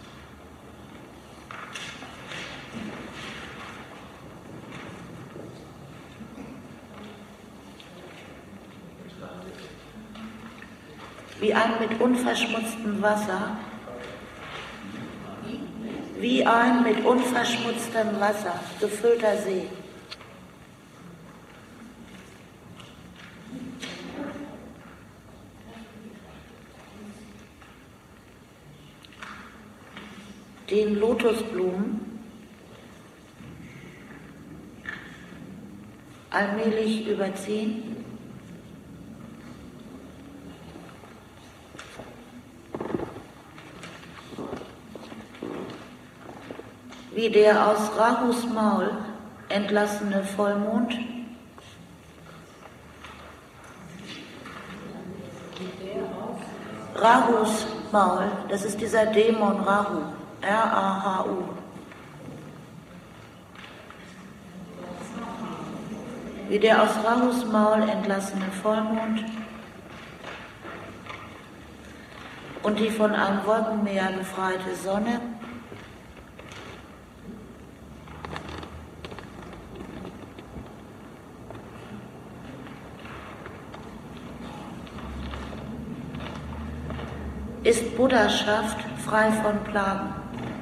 Wie ein mit unverschmutztem Wasser, wie ein mit unverschmutztem Wasser gefüllter See. Den Lotusblumen allmählich überziehen, wie der aus Rahus Maul entlassene Vollmond, Rahus Maul, das ist dieser Dämon Rahu, R A H U. Wie der aus Rahus Maul entlassene Vollmond und die von einem Wolkenmeer befreite Sonne ist Buddhaschaft frei von Plagen.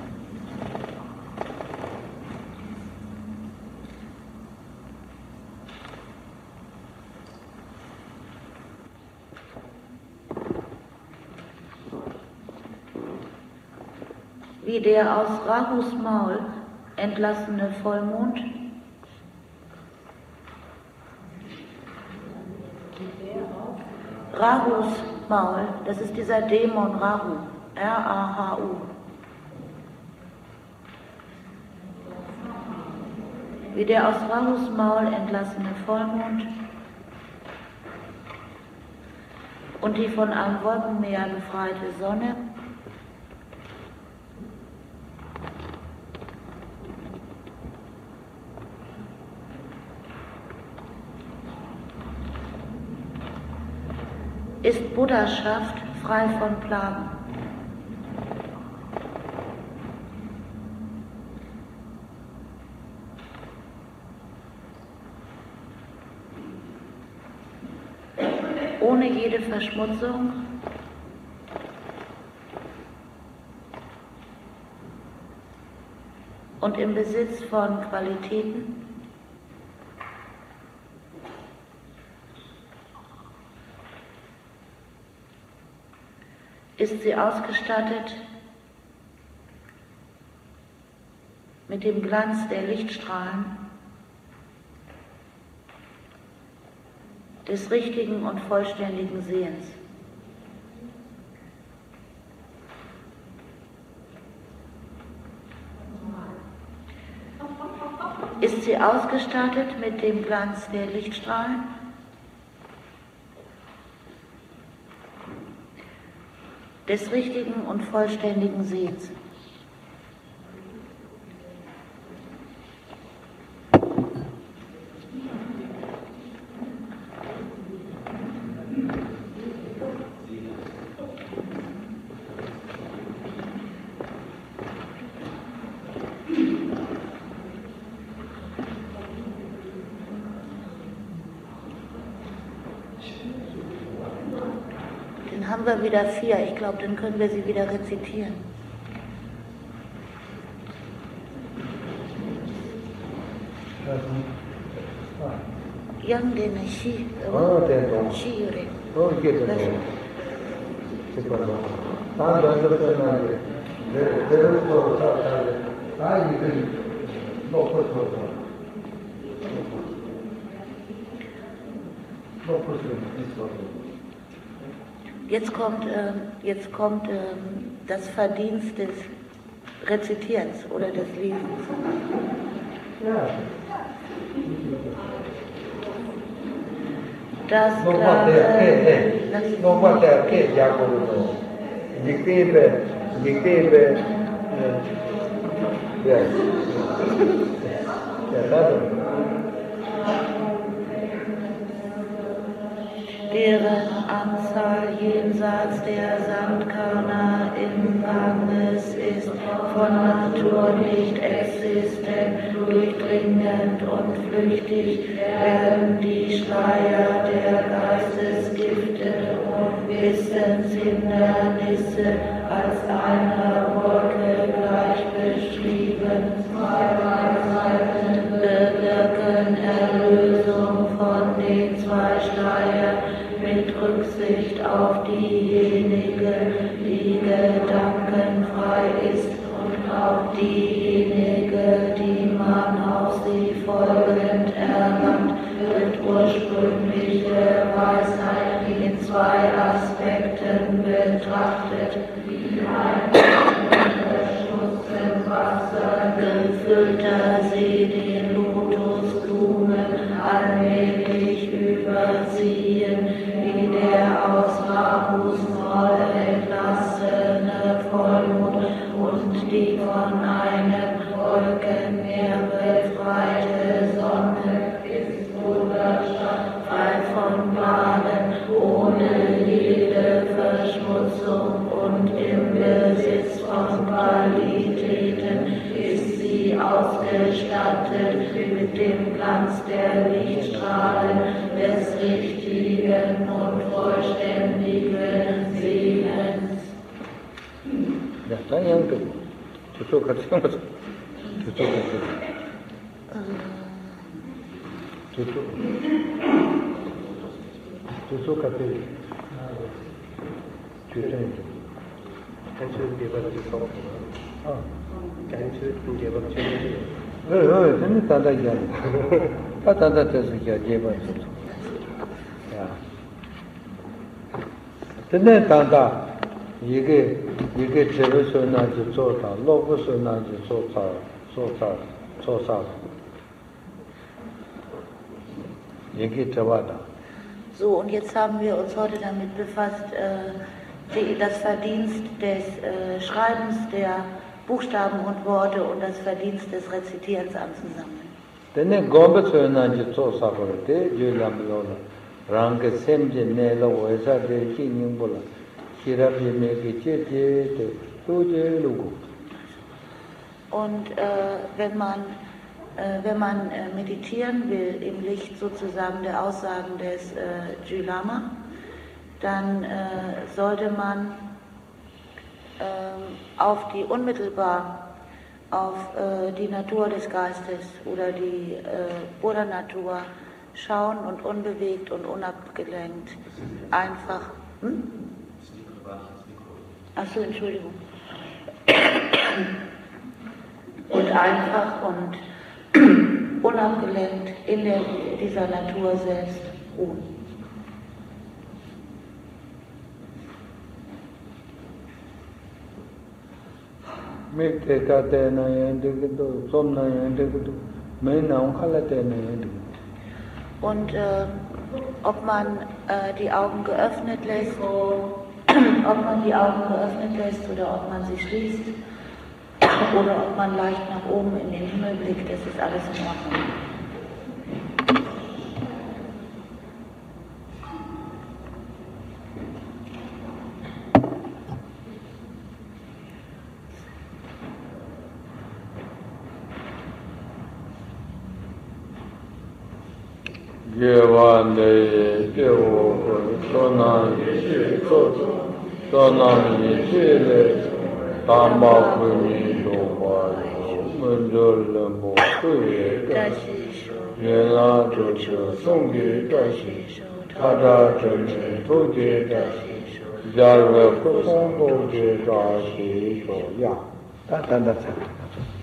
Wie der aus Rahus Maul entlassene Vollmond Rahus Maul, das ist dieser Dämon Rahu, R A H U. Wie der aus Rahus Maul entlassene Vollmond und die von einem Wolkenmeer befreite Sonne ist Buddhaschaft frei von Plagen. Ohne jede Verschmutzung und im Besitz von Qualitäten, ist sie ausgestattet mit dem Glanz der Lichtstrahlen des richtigen und vollständigen Sehens. Ist sie ausgestattet mit dem Glanz der Lichtstrahlen des richtigen und vollständigen Sehens. Haben wir wieder vier. Ich glaube, dann können wir sie wieder rezitieren. Yang de na shi. Oh, der doch. Shi yure. Oh, geht das. Super. Dann dann das dann. Der der ist so da. Da ich bin noch kurz noch. Noch kurz ist so. Jetzt kommt, äh, jetzt kommt äh, das Verdienst des Rezitierens oder des Lesens. Ja. Das klare, nochmal der Ke, ja, genau. Die Gebe, die Gebe, ja. Ja, das. Deren Anzahl jenseits der Sandkörner im Ganges ist von Natur nicht existent, durchdringend und flüchtig, werden die Schleier der Geistesgifte und Wissenshindernisse als einer Wolke gleich beschrieben. Zwei Weisheiten bewirken Erlösung von den zwei Schleiern mit Rücksicht auf diejenige, die gedankenfrei ist, und auf diejenige, die man auf sie folgend erlangt, wird ursprüngliche Weisheit in zwei Aspekten betrachtet, wie ein verschmutztem Wasser gefüllter See den Lotusblumen allmählich überziehen, wie der aus Rahus Maul entlassene Vollmond und die von einem Wolkenmeer befreite Sonne ist Bruderschaft, frei von Malen, ohne jede Verschmutzung und im Besitz von Qualitäten ist sie ausgestattet mit dem Glanz der Lichtstrahlen des richtigen und vollständigen Sehens. Ja, dann ja, 저쪽 같이 생각하자. 저쪽 같이. 저쪽. 저쪽 같이. 저쪽. 단순 개발을 써. 아. 단순 개발을 써. 어, 어, 근데 다다 이야. 다다 돼서 이야 개발 써. 야. 근데 다다 이게 이게 제로서 나지 좋다, 로고서 나지 좋다, 좋다, 좋다. 이게 좋아다. So, und jetzt haben wir uns heute damit befasst, äh, die, das Verdienst des äh, Schreibens der Buchstaben und Worte und das Verdienst des Rezitierens anzusammeln. Denn Gombeso naji 좋다 그러대, 줄람로라. 랑게 셈제 내로 외사대 희닝불라. Und äh, wenn man, äh, wenn man äh, meditieren will im Licht sozusagen der Aussagen des äh, Julama, dann äh, sollte man äh, auf die unmittelbar auf äh, die Natur des Geistes oder die äh, Buddha-Natur schauen und unbewegt und unabgelenkt einfach. Hm? Achso, Entschuldigung. Und einfach und unabgelenkt in der, dieser Natur selbst ruhen. Und äh, ob man äh, die Augen geöffnet lässt, ob man die Augen geöffnet lässt oder ob man sie schließt oder ob man leicht nach oben in den Himmel blickt, das ist alles in Ordnung. 예완데 깨오고 소나니 소소 소나니 제레 담마군이 도와요 문절모 그에 예나 조처 송게 다시 타다 전체 도제 다시 자르 그 공도제 다시 소야 따단다